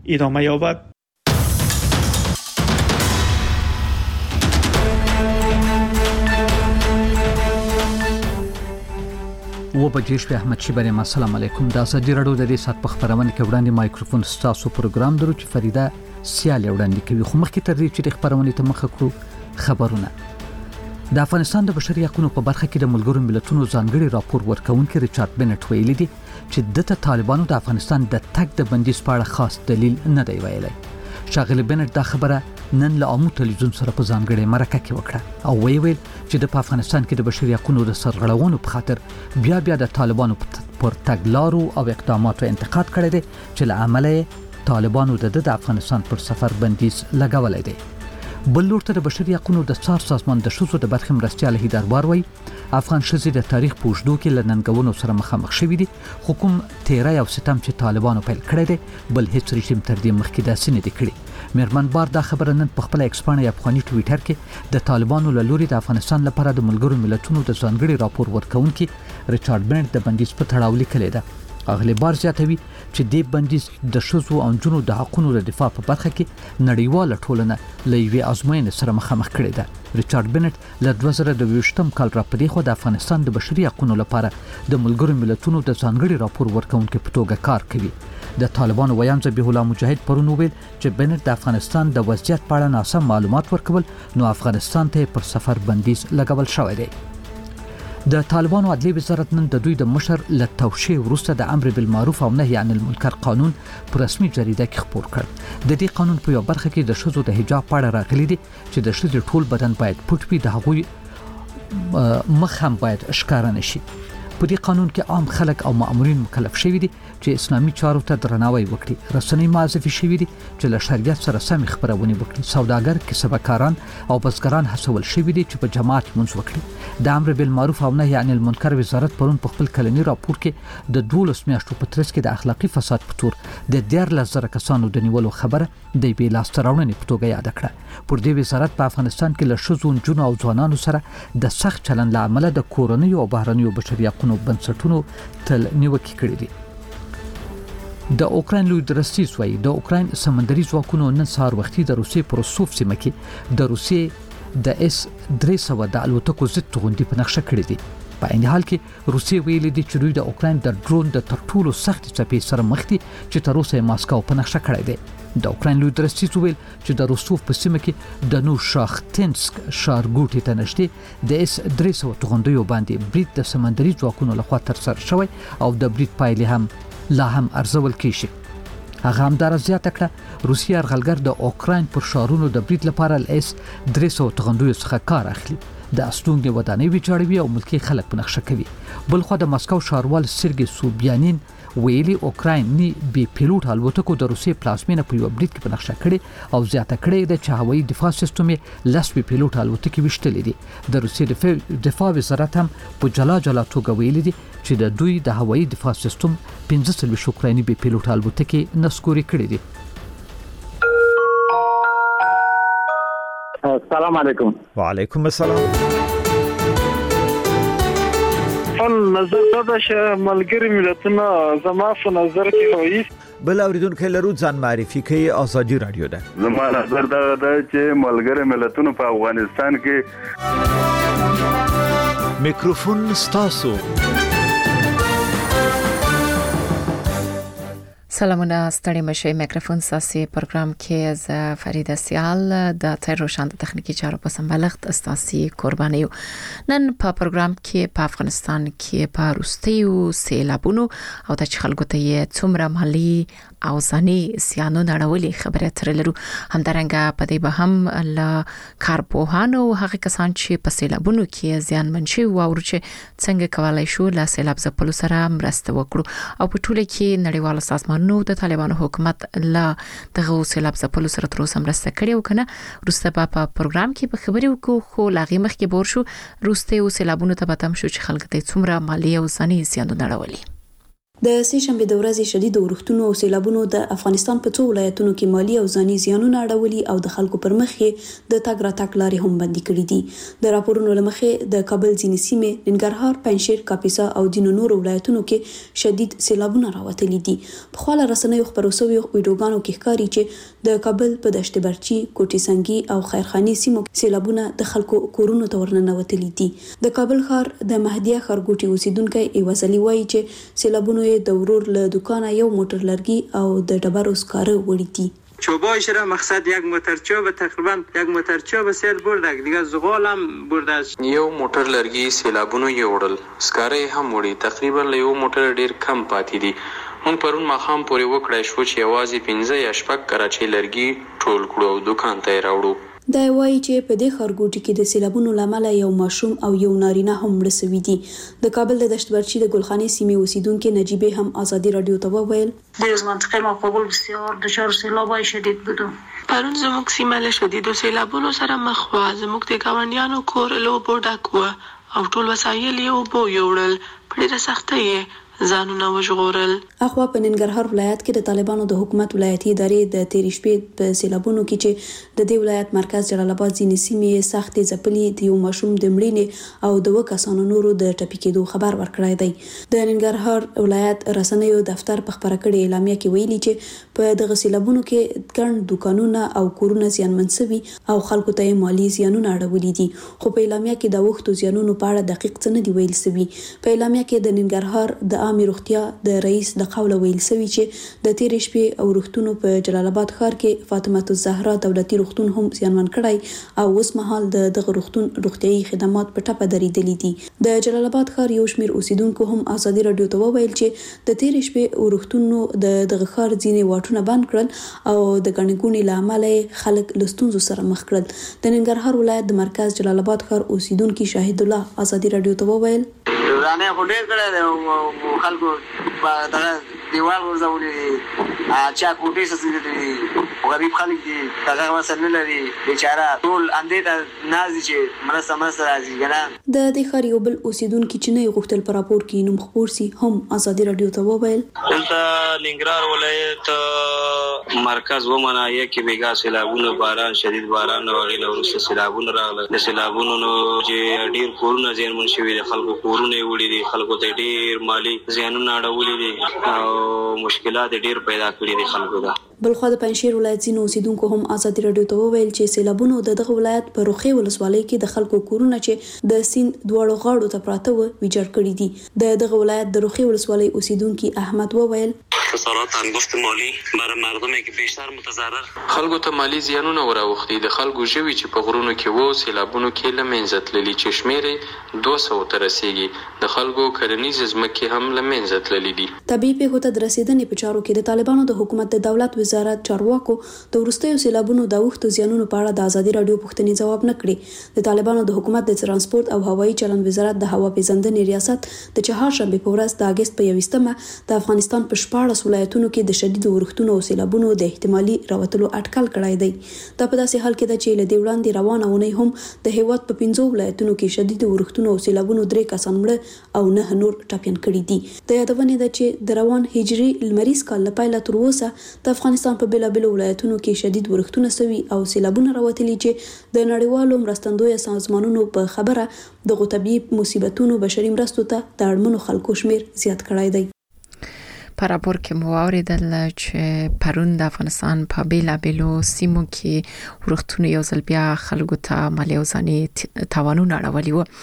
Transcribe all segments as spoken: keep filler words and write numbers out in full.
ادامه یابد. و بجیش په احمد شیبانی السلام علیکم. د ازادي رادیو د دې سات په خبرونه کې وړاندې مایکروفون ستاسو پروګرام درو چې فریده سیال وړاندې کوي. خو مخکې تر دې چې د خبرونه ته مخ کړو خبرونه. د افغانستان د بشري حقوقو په برخه کې د ملګرو ملتونو ځانګړي راپور ورکونکي ریچارډ بنټ ویلي دي چې د طالبانو د افغانستان د تګ د بندیز په اړه خاص دلیل نه دی ویلي. شاغلی بنټ دا خبره نن له عامو تلویزیون سره په ځانګړي مرکه کې وکړه او ویل چې د افغانستان کې د بشري حقوقو د سرغړونو په خاطر بیا بیا د طالبانو پر تګلارو او اقداماتو انتقاد کړی دی چې له عمله طالبانو د افغانستان پر سفر بندیز لګولای دی. بل لور ته د بشري حقوقو د څار سازمان د شوزو د برخې مرستيال هیدر باروي افغان ښځې د تاریخ په اوږدو کې له ننګونو سره مخامخ شوي دي. حکوم تیرای او ستم چې طالبانو پیل کړی دی بل هیڅ رژیم تر دې مخکې داسې نه دی کړی. میرمن بار دا خبره نن په خپل ایکسپانه افغاني ټویټر کې د طالبانو له لوري د افغانستان لپاره د ملګرو ملتونو د ځانګړي راپور ورکونکي ریچارډ بنټ د بندیز په تړاو لیکلی ده. اغلی بار زیاتوي چې د بندیز د شوزو او جنو د حقوقو د دفاع په برخه کې نړیواله ټولنه لوي ازموینې سره مخامخ کړي ده. ریچارډ بنټ له دوه زره دوه کال را پدې خو د افغانستان د بشري حقوقو لپاره د ملګرو ملتونو د ځانګړي راپور ورکونکي په توګه کار کوي. د طالبانو ویان ذبیح الله مجاهد پرون ویل چې بنټ د افغانستان د وضعیت په اړه ناسم معلومات ورکول نو افغانستان ته پر سفر بندیز لګول شوی دی. د طالبانو عدلي وزارت نن د دوی د مشر له توشیح وروسته د امر بالمعروف او نهي عن المنکر قانون پر رسمي جریده کې خپور کړ. د دې قانون په یو برخه کې د شذو د حجاب په اړه راغلي دي چې د شذو ټول بدن باید پټ وي، د هغوی مخ هم باید ښکاره نشي. په دې قانون کې عام خلک او مامورین مکلف شوي دي چې اسلامي چارو ته درناوی وکړي. رسنۍ معرفي شوي دي چې له شریعت سره سم خبرونه وکړي. سوداګر، کسبکاران او بزګران هڅول شوي دي چې په جماعت منځ وکړي. د امر بالمعروف او نهي عن المنکر وزارت پرون په خپل کلنی راپور کې د دولس میاشتو په ترڅ کې د اخلاقی فساد په تور د دیارلس زره کسانو د نیولو خبره د بې لاسته راوړنې په توګه یاد کړه. پر دې وزارت په افغانستان کې له شذو، جنو او ځوانانو سره د سخت چلند له امله د کورنۍ او بهرنیو بشري حقوقو بنسټونو تل نیوکې کړې دي. د اوکراین لوی درستیز وایي د اوکراین سمندري ځواکونو نن سهار وختي د روسیې پر روسوف سیمه کې د روسیې د اس درې سوه د الوتکو ضد توغندي په نقشه کړې دي. په عین حال کې روسیې ویلي دي چې دوی د اوکراین د ډرون د تر ټولو سخت څپې سره مخ دي چې تر اوسه ماسکو په نقشه کړی دی. د اوکراین لوی درستیز ویل چې د روسوف په سیمه کې د نو شاختنسک ښارګوټي ته نږدې د اس درې سوه توغندیو باندې برید د سمندري ځواکونو لخوا ترسره شوی او د برید پایلې هم لا هم ارزول کیږي. هغه هم دار زیاته کړه روسیه یرغلګر د اوکراین پر شارونو د برید لپاره ال اس درې سوه توغندیو څخه کار اخلي. د استونګ ودانۍ ویجاړوي او ملکی خلک په نقشه کوي. بل خو د مسکو ښاروال سرګي سوبیانین ویلي اوکراین نی بي پیلوټ الوتکو د روسیې پلازمینه په یو برید کې په نقشه کړي او زیاته کړي د چې هوایي دفاع سیستم یې لس بي پیلوټ الوتکې وشتلې دي. د روسیې دفاع وزارت هم په جلا جلا توګه ویلي دي چې د دوی د هوایي دفاع سیستم پنځه سلوي اوکرایني بي پیلوټ الوتکې نسکوري کړي دي. السلام علیکم. وعلیکم السلام. خپل نظر دا چې ملګری ملتونه زما په نظر کې وایي بل اوریدونکو لرو ځان معرفي کوي. ازادي رادیو ده. زما نظر دا ده چې ملګری ملتونه په افغانستان کې میکروفون ستاسو. سلامونه، ستړي مشه. میکروفون ساسي پروګرام کې از فریده سیال د تیر روشن د تخنیکی چارو په سمبالښت استاسي قرباني. نن په پروګرام کې په افغانستان کې په روستیو سیلابونو او د خلکو ته څومره مالی او ځاني زیانونه راولي خبره تر لرو. همدارنګه په دې به هم ل کارپوهانو هغه کسان چې په سیلابونو کې زیان منشي او ورچه څنګه کولای شو ل سیلاب ځپلو سره مرسته وکړو او په ټوله کې نړیوال سازمان نو د طالبانو حکومت لا دغه سیلاب ځپلو سره تر اوسه مرسته کړې او کنه. روسته په پروګرام کې په خبري وکړو خو لاغي مخ کې بور شو روسته او سیلابونو ته بتم شو چې خلک ته څومره مالی او ځاني زیانونه راولي. د سه شنبه د ورځې شدید اورښتونو او سیلابونو د افغانستان په څو ولایتونو کې مالی او ځاني زیانونه اړولي او د خلکو پر مخ یې د تګ راتګ لارې هم بندي کړې دي. د راپورونو له مخې د کابل ځینې سیمې، ننګرهار، پنجشیر، کاپیسا او ځینو نورو ولایتونو کې شدید سیلابونه راوتلي دي. په خپل رسنیو خبرو شوي ویډیوګانو کې ښکاري چې د کابل په دشت برچی، کوټي سنگي او خیرخاني سیمو سیلابونه د خلکو کورونو ته ورننوتلي دي. د کابل ښار د مهدیه ښارګوټي اوسیدونکو ایوازلی وایي چې سیلابونه د ورور له دکانه یو موټر لرګي او د ډبرو سکاره وړي دي. چوبایش را مقصد یک موتر چوب تقریبا یک موتر چوب سیل برده دیگه زغال هم برده است. یو موټر لرګي سیلابونو یې وړل، سکاره هم وړي، تقریبا له یو موټر ډیر کم پاتې دي. مونږ پرون ماښام پورې وکړای شو چې یوازې پنځه یا شپږ کراچۍ لرګي ټول کړو او دکان ته یې راوړو. دا وایي چې په دې ښارګوټي کې د سیلابونو له امله یو ماشوم او یو نارینه هم مړه شوي دي. د کابل د دشت برچی د ګلخانې سیمې اوسیدونکي نجیبه هم آزادی رادیو ته وویل از منطقه ما قبول بسیار دچار سیلابای شدید بودو. پرون زموږ سیمه له شدیدو سیلابونو سره مخ وه. زموږ د ګاونډیانو کور له اوبو ډک وه او ټول وسایل یې اوبو یوړل. په ډېره سختۍ یې ځانونه وژغورل. اخوا په ننګرهار ولایت کې د طالبانو د حکومت ولایتي ادارې د تیرې شپې په سیلابونو کې چې د دې ولایت مرکز جلال آباد ځینې سیمې سختې ځپلي د یو ماشوم د مړینې او د اووه کسانو نورو د ټپي کېدو خبر ورکړی دی. د ننګرهار ولایت رسنیو دفتر په خبره کړې اعلامیه کې ویلي چې په دغه سیلابونو کې ګڼ دوکانونه او کورونه زیانمن شوي او خلکو ته مالی زیانونه اړولي دي. خو په اعلامیه کې د وختو زیانونو په اړه دقیق څه نه دی ویل شوي. په اعلامیه کې د ننګرهار د عامه روغتیا د رئیس د قوله ویل شوی چې د تیرې شپې او روغتونو په جلال آباد ښار کې فاطمه الزهرا دولتي روغتون هم زیانمن کړی او اوس مهال د دغه روغتون روغتيایي خدمات په ټپه درېدلي دي. د جلال آباد ښار یو شمېر اوسیدونکو هم آزادي رادیو ته وویل چې د تیرې شپې او روغتونو د دغه ښار ځینې واټونه بند کړل او د ګڼګونې له امله خلک له ستونزو سره مخ کړل. د ننګرهار ولایت د مرکز جلال آباد ښار اوسیدونکي شاهد الله آزادي رادیو ته وویل رانه خو ډېر کړی دی او خلکو دغه دیوال ورځولي چا کوټې سسلي دي، غریب خلک دي، دغه مسله نه لري، بیچاره ټول اندې ته نازي چې مرسته مرسته راځي کنه. د دې ښار یو بل اوسیدونکي چې نه غوښتل په راپور کې نوم خپور سي هم آزادي رادیو ته وویل دلته ننګرهار ولایت مرکز ومنه یکي بیګا سیلابونه باران شدید باران او غیله ورسته سیلابونه راغله. د سیلابونو چې ډیر کورونه زیانمن شوي دي، خلکو کورونه وړي دي، خلکو ته ډیر مالی زیانونه اړولي دي او مشکلات ډیر پیدا کړي دي خلکو ته. بلخوا د پنجشیر ولایت ځینو اوسیدونکو هم آزادي رادیو ته وویل چې سیلابونو د دغه ولایت په روخي ولسوالۍ کې د خلکو کورونه چې د سیند دواړو غاړو ته پراته و ویجاړ کړي دي. د دغه ولایت د روخي ولسوالۍ اوسیدونکي احمد وویل خسارات انگفت مالی برای مردمی که بیشتر متضرر خلکو ته مالی زیانونه وراوښتي. د خلکو ژوي چې په غرونو کې وو سیلابونو کې له منځه تللي چې شمېر دوه سوه ته رسیږي. د خلکو کرنیز ځمکې هم له منځه تللي دي. طبیعي پیښو ته د رسیدنې په چارو کې د طالبانو د حکومت د دولت وزارت چارواکو د وروستیو سیلابونو د اوښتو زیانونو په اړه د آزادي رادیو پوښتنې ځواب نه کړي. د طالبانو د حکومت د ترانسپورت او هوایي چلند وزارت د هوا پیژندنې ریاست د چهارشنبه په ورځ د اگست په یوویشتمه د افغانستان په شپاړس ولایتونو کې د شدید اورښتونو او سیلابونو د احتمالي راوتلو اټکل کړی دی. دا په داسې حال کې ده چې له دې وړاندې روانه اونۍ هم د هیواد په پنځو ولایتونو کې شدید اورښتونو او سیلابونو درې کسان مړه او نه نور ټپیان کړي دي. د یادونې ده چې د روان هجري لمریز کال له پیله تر اوسه د افغانستان په بېلابېلو ولایتونو کې شدید اورښتونه سوي او سیلابونه راوتلي چې د نړیوالو مرستندویه سازمانونو په خبره دغه طبیعي مصیبتونو بشري مرستو ته د اړمنو خلکو شمیر زیات کړی دی. په راپور کې مو اوریدل چې پرون د افغانستان په بیلابېلو سیمو کې ورښتونه یو ځل بیا خلکو ته مالی او ځاني تاوانونه اړولي وو.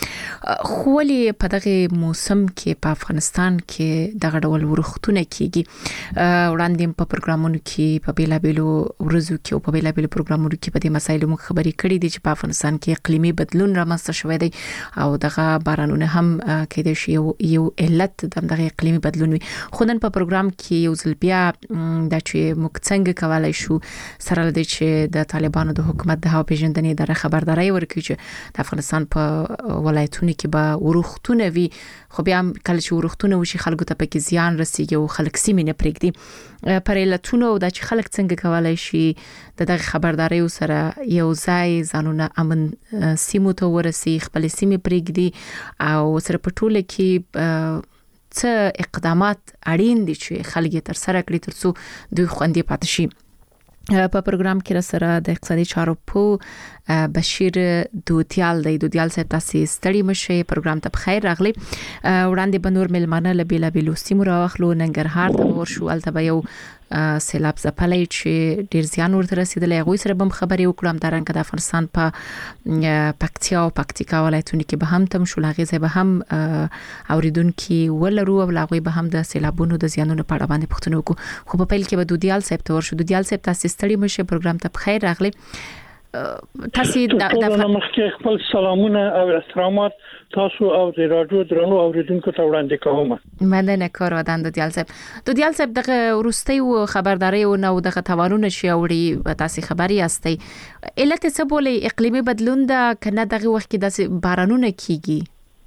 خو ولې په دغه موسم کې په افغانستان کې دغه ډول ورښتونه کیږي؟ وړاندې په پروګرامونو کې په بیلابېلو ورځو کې او په بیلابېلو پروګرامونو کې په دې مسایلو موږ خبرې کړې دي چې په افغانستان کې اقلیمي بدلون رامنځته شوی دی او دغه بارانونه هم کېدای شي یو یو علت د دغه اقلیمي بدلون وي. خو نن په پروګرام کې یو ځل بیا د چې موږ څنګه کولای شو سره لدی چې د طالبانو د حکومت د هوا پیژندنې اداره خبرداري ورکړي چې د افغانستان په ولایتونو کې به ورښتونه وي، خو بیا کله چې ورښتونه وشي خلکو ته پکې زیان رسیږي او خلک سیمې نه پرېږدي. پر علتونو د چې خلک څنګه کولای شي د دغه خبرداري سره یو ځای ځانونه امن سیمو ته ورسي، خپل سیمې پرېږدي او سره په ټوله کې څه اقدامات اړین دي چې خلک تر سره کړي ترڅو دوی خوندې پاتې شي. په پروګرام کې را سره د اقتصادي چارو په بشیر دوتیال دی دوتیال صاحب تاسو ستړي مشه پروګرام ته بخیر راغلی. وړاندې بنور ملمانه لبیلا بیلو سیمو راخلو ننګرهار ته ورشو الته یو سیلاب زپلای چې ډیر زیان ورته رسیدلی. غوي سره بم خبري وکړم د رنګ د افغانستان په پکتیا او پکتیکا ولایتونو کې به هم تم شولغه زې به هم اوریدونکو ولرو او لاغوي به هم د سیلابونو د زیانونو په اړه باندې پوښتنه وکړو. خو په پیل کې به دوتیال صاحب ته ورشو. دوتیال صاحب تاسو ستړي مشه پروګرام ته بخیر راغلی. تاسو د مخکې خپل سلامونه او احترامات تاسو او د رادیو درنو اوریدونکو ته وړاندې کوم. مننه کار ودان دوتیال صاحب. دوتیال صاحب دغه ورستي او خبرداري او نو دغه توانونه شي اوړي تاسو خبري یاستئ. علت څه بولې اقلیمي بدلون دا کنه دغه وخت کې د بارانونه کیږي؟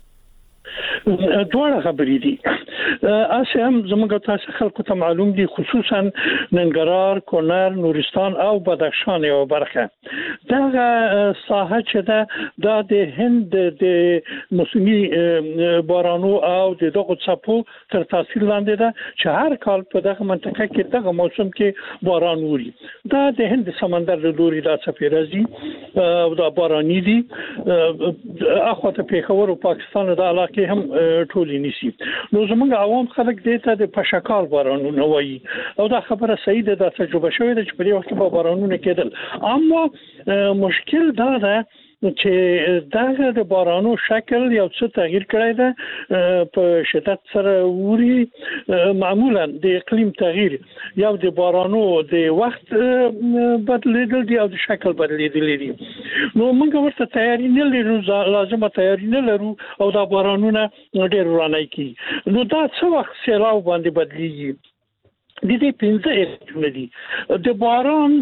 دوه خبرې دي. اسه هم زموږ تاسو خلکو ته معلوم دي خصوصا ننګرهار، کونړ، نورستان او بدخشان یو برخه. دا ساحه چې دا د هند د موسمي بارانو او د دغه څپو تر تاثیر لاندې ده چې هر کال په دغه منطقه کې دغه موسم کې باران ووري. دا د هند سمندر د لوري د څپې راځي او دا باراني دي. اخوته پیښور او پاکستان د علاقې هم ټولې نشي. نو زموږ عوام خلک دې ته د پشکال بارانونه وایي او دا خبره صحیح ده. دا تجربه شوې ده چې په دې وخت کې بارانونه کېدل. اما مشکل دا ده چې دغه د بارانو شکل یو څه تغییر کړی ده په شدت سره ووري. معمولا د اقلیم تغییر یو د بارانو د وخت بدلیدل دی او د شکل بدلیدل دي. نو موږ ورته تیاری نه لرو، لازمه تیاری نه لرو او دا بارانونه ډېر ورانه کی. نو دا څه وخت سیلاب باندې بدلیږي. د دې پنځه علتونه دي. د باران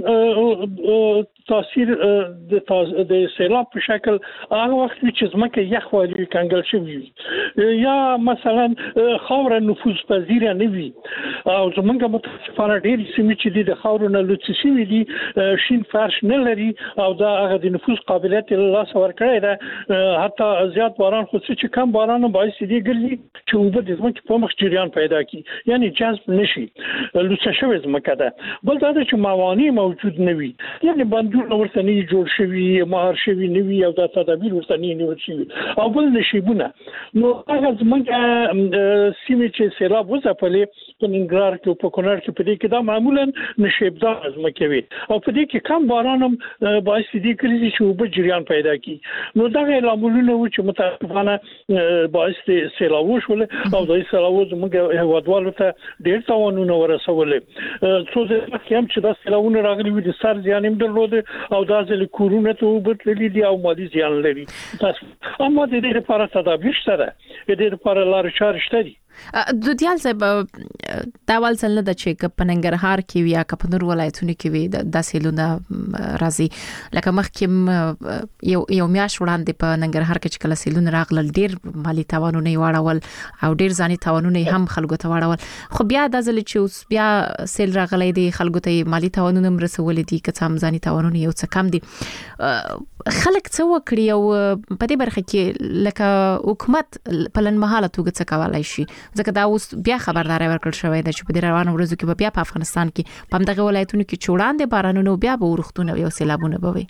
تاثیر د سیلاب په شکل هغه وخت چې ځمکه یخ والی کنګل شوی یا مثلا خاور نفوذ پذیر نه وي او زمونږ متاسفانه ډېر سیمې چې د خاور نه لوڅ شوی دي شین فرش نه لري او دا هغه د نفوذ قابلیت له لاس ورکړی ده. حتی زیات باران خو چې کم باران باعث دي ګرځي چې اوبه د ځمکې په مخ جریان پیدا کړي یعنی جذب نشي لوڅ شوی ځمکه ده. بل دا چې موانع موجود نه وي یعنی بندونه ورته نه جوړ شوي مهار شوي نه وي او دا تدابیر ورته نه نیول شوي او بل نشيبونه. نو هغه ځمکه سیمې چې سیلاب وځپلې په ننګرهار کې په کونړ کې په دې کې دا معمولا نشيبدار ځمکه وي او په دې کې کم باران هم باعث دي کړي چې اوبه جریان پیدا کړي. نو دا لاملونه و چې متاسفانه باعث دي سیلاب وشول او د سیلاب زموږ هوادوالو ته ډېر تاوانونه ورسولې. څو ځله هم چې دا سیلابونه راغلي وي د سر زیان هم درلود او دا ځل کورونه ته وبتللی دي او مالي زیان لري. اما د دې لپاره تدابیر شته، د دې لپاره لارې چارې شته دي. دوتیال صاحب دا ول څل نه د چې په ننګرهار کې وي یا په نور ولایتونو کې وي د سیلونه راځي لکه مخکې یو یو میاش وړاندې په ننګرهار کې چې کله سیلونه راغلل ډېر مالی تاوانونه واړول او ډېر ځاني تاوانونه هم خلکو ته واړول. خو بیا د ځل چې اوس بیا سیل راغلی دی خلکو ته مالی تاوانونه مرسول دي که هم ځاني تاوانونه یو څه کم دي. خلک څه وکړي او په دې برخه کې لکه حکومت په لنمحاله توګه څه کولای شي ځکه دا اوس بیا خبرداري ورکړل شوې ده چې په دې روانو ورځو کې بیا په افغانستان کې په دغه ولایتونو کې چوړاندې بارانونه بیا به ورختونه او سیلابونه به وي.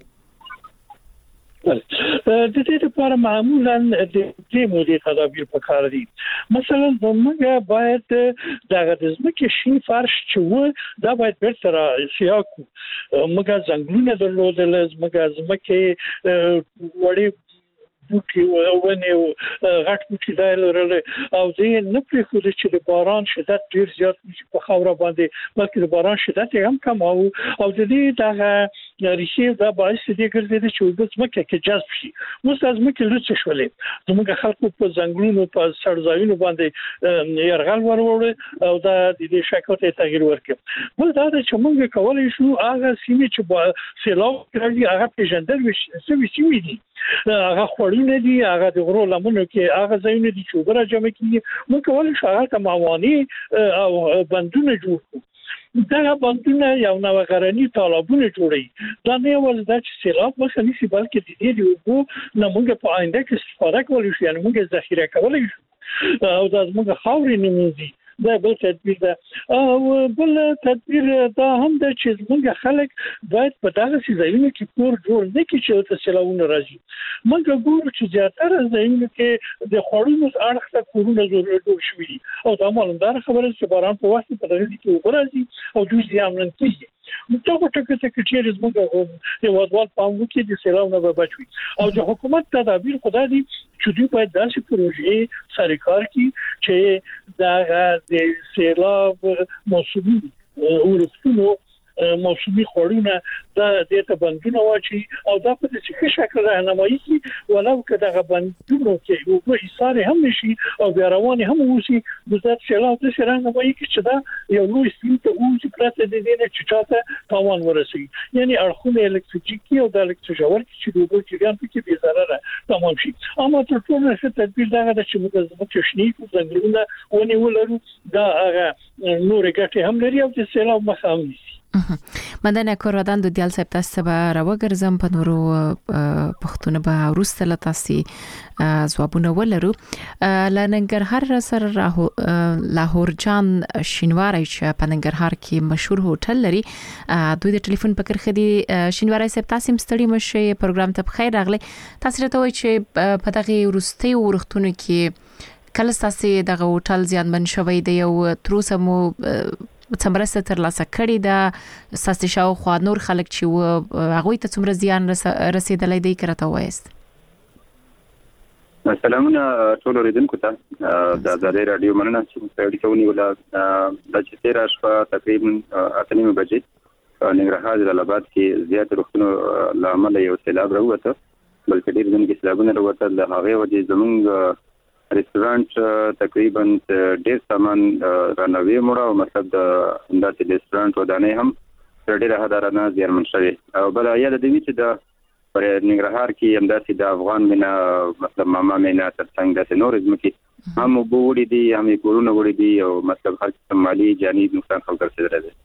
د دې لپاره معمولا د دې مودې تدابیر پکار دي. مثلا موږ باید د ځمکې شین فرش چې و دا باید بیرته را سیاه کړو. موږ ځنګلونه درلودل، موږ ځمکې وړي بوټي ونه غټ بوټي دا لرل او دې نه پرېښود چې د باران شدت ډیر زیات شي په خاور باندې بلکې د باران شدت هم کم او او د دې دغه ریښې دا باعث دي ګرځي چې د ځمکې کې جذب شي. اوس د ځمکې لوڅ شولې زموږ خلکو په ځنګلونو په سړځایونو باندې يرغل وروړ او دا د دې شکل ته تغییر ورکړ. بل دا چې موږ کولای شو هغه سیمې چې سیلاب راځي هغه پیژندل وشي سیمې دي هغه خورونه دي هغه د غرو لمنو کې هغه ځایونه دي چې وګړه جمع کیږي موږ کولای شو هغه موانع او بندونه جوړ کړو. دا بندونه یو نو غرنی طالبونه جوړي. دا نه یوازې د سیلاب مخه نیسي بلکې د دې د اوبو نه موږ په آینده کې استفاده کولای شو یعنی موږ ذخیره کولای شو. او د زموږ خاورې نموزي دا بل تدبیر ده او بل تدبیر دا هم د چې موږ خلک باید په دغه ځایونو کې کور جوړ نه کړي چې د سیلابونو راځي. موږ ګورو چې زیاتره ځایونو کې د خوړونو اړخ ته کورونه جوړ شوي دي او دا معلومدار خبره چې باران په وخت په دغه کې وګرځي او دوی زیانمن کیږي. نو څنګه ټکه څه کې چې موږ یو ځوال پام وکړي د سیلاب نه بچوي او د حکومت تدابیر خدای دې چې دوی باید داسې پروژې سره کار کړي چې دا د سیلاب موسمي ورستونو موسمي خورونه دا د ته بندونه واچي او دا په څه شکل راهنمایي کوي ولو که دا بندونه کې یو په حساب هم نشي او بیا روان هم وسی د ذات سیلاب د راهنمایي کې چې دا یو لوی سیم ته اوسې پراته د دې نه چې چاته تاوان ورسي یعنی اړخونه الکتریکي او د الکتروژور چې د اوبو جریان پکې به ضرر تمام شي. اما تر ټولو ښه تدبیر دا ده چې موږ زموږ تشنیک څنګه ونیولو دا هغه نور ګټه هم لري او د سیلاب مخه هم نیسي. مدنه کوردان د دیال صاحب تاسو به راوګرځم په نورو پښتون به ورسته لتاسي ځوابونه ولرو. لننګرهار سره لاهور جان شینواری چې په ننګرهار کې مشهور هوټل لري دوی د ټلیفون په کرخه دي. شینواری صاحب تاسو مستړي مشه پروګرام ته بخیر راغلی. تاسو راته وایي چې په دغه ورستي ورختونه کې کله تاسو دغه هوټل زیانمن شوی دی او تر اوسه مو څومره تر لاسه کړی دا ساسي شاو خو نور خلک چې و هغه ته څومره زیان رسیدلې دی کرته وایست. سلامونه ټول اوریدونکو ته د ازادي رادیو مننه چې مستړي کوونی ولا د چې تیر شپه تقریبا اته نیمه بجې ننګرهار جلالاباد کې زیات روختونو لامل یو سیلاب راوته بلکې ډیر ځینې سیلابونه راوته د هغه وجې زمونږ ریسټورانټ تقریبا ډیر سامان رانوي مړه او مطلب د اندازې ریسټورانټ ودانې هم ډیره هدارانه زیانمن شوی او بل یا د دې چې د پر ننګرهار کې اندازې د افغان مینا مطلب ماما مینا ترڅنګ د نورزم کې هم وګوري دي هم کورونه وګوري دي او مطلب خلک مالی جاني نقصان خلک رسیدل دي.